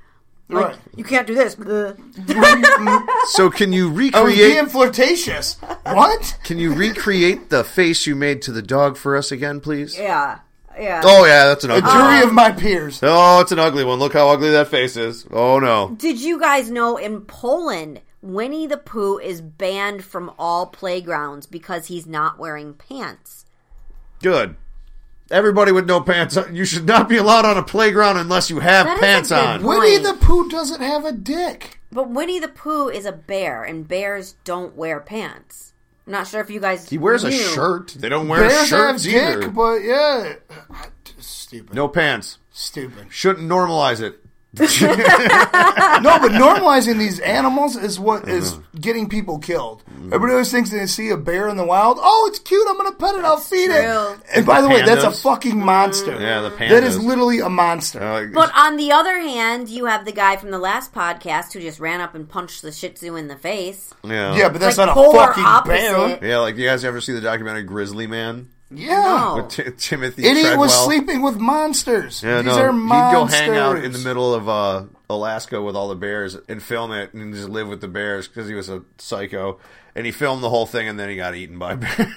Like, Right. you can't do this. So can you I was recreate? being flirtatious. What? Can you recreate the face you made to the dog for us again, please? Yeah. Yeah. Oh yeah, that's an A ugly. jury of my peers. Oh, it's an ugly one. Look how ugly that face is. Oh no. Did you guys know in Poland, Winnie the Pooh is banned from all playgrounds because he's not wearing pants? Good. Everybody with no pants on. You should not be allowed on a playground unless you have That is a pants good on. point. Winnie the Pooh doesn't have a dick. But Winnie the Pooh is a bear, and bears don't wear pants. I'm not sure if you guys He wears a knew. shirt. They don't wear Bears shirts have either. dick, but yeah. Stupid. No pants. Stupid. Shouldn't normalize it. No, but normalizing these animals is what is getting people killed. Everybody always thinks they see a bear in the wild. Oh, it's cute. I'm going to pet it. I'll feed true. it. And by the way, that's a Pandas. fucking monster. Yeah, the That is pandas. literally a monster. Uh, But on the other hand, you have the guy from the last podcast who just ran up and punched the Shih Tzu in the face. yeah. yeah, but that's Like not a polar fucking opposite. bear. Yeah, like you guys ever see the documentary Grizzly Man? Yeah. No. With T- Timothy Idiot Treadwell? was sleeping with monsters. Yeah, These no. are monsters. He'd go hang out in the middle of uh, Alaska with all the bears and film it and just live with the bears because he was a psycho. And he filmed the whole thing and then he got eaten by bears.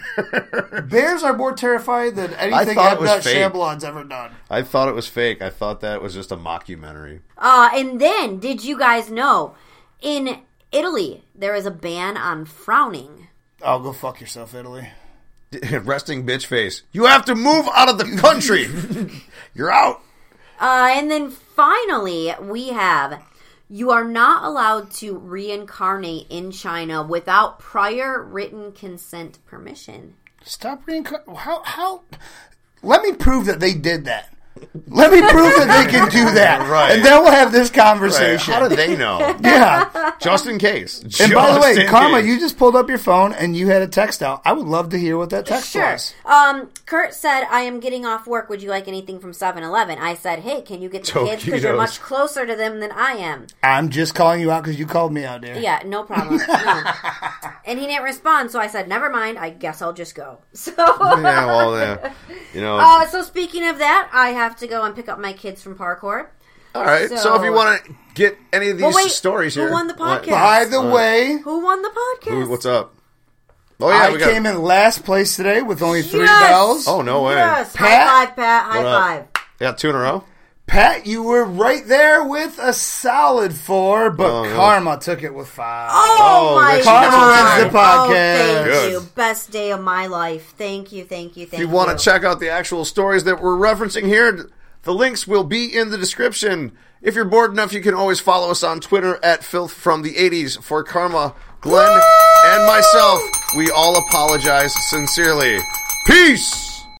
Bears are more terrified than anything thought it was Ebnut fake. Shabloon's ever done. I thought it was fake. I thought that was just a mockumentary. Uh, and then, did you guys know, in Italy, there is a ban on frowning. Oh, go fuck yourself, Italy. Resting bitch face. You have to move out of the country. You're out. Uh, and then finally, we have, you are not allowed to reincarnate in China without prior written consent permission. Stop reincarnating. How? How? Let me prove that they did that. Let me prove that they can do that. Right. And then we'll have this Right. conversation. How did they know? Yeah. Just in case. And by the Just way, in Karma, case. you just pulled up your phone and you had a text out. I would love to hear what that text Sure. was. Um, Kurt said, I am getting off work. Would you like anything from seven eleven? I said, hey, can you get the kids? Because you're Tokitos. much closer to them than I am. I'm just calling you out because you called me out there. Yeah, no problem. No. And he didn't respond, so I said, never mind. I guess I'll just go. So, Yeah, well, yeah. You know. uh, so speaking of that, I have to go and pick up my kids from parkour. all right. So, so- if you want to get any of these Well, wait, stories who here. won the What? podcast? By the way, Who won the podcast? Who- What's up? Oh, yeah. I we got, came in last place today with only three Yes! bells. Oh, no way. Yes. Pat? High five, Pat. High What up? five. Yeah, two in a row? Pat, you were right there with a solid four, but Oh, yeah. Karma took it with five. Oh, Oh, my that's- God. Karma wins the podcast. Oh, thank Good. you. Best day of my life. Thank you, thank you, thank If you. you want to check out the actual stories that we're referencing here, the links will be in the description. If you're bored enough, you can always follow us on Twitter at Filth from the eighties. For Karma, Glenn, and myself, we all apologize sincerely. Peace!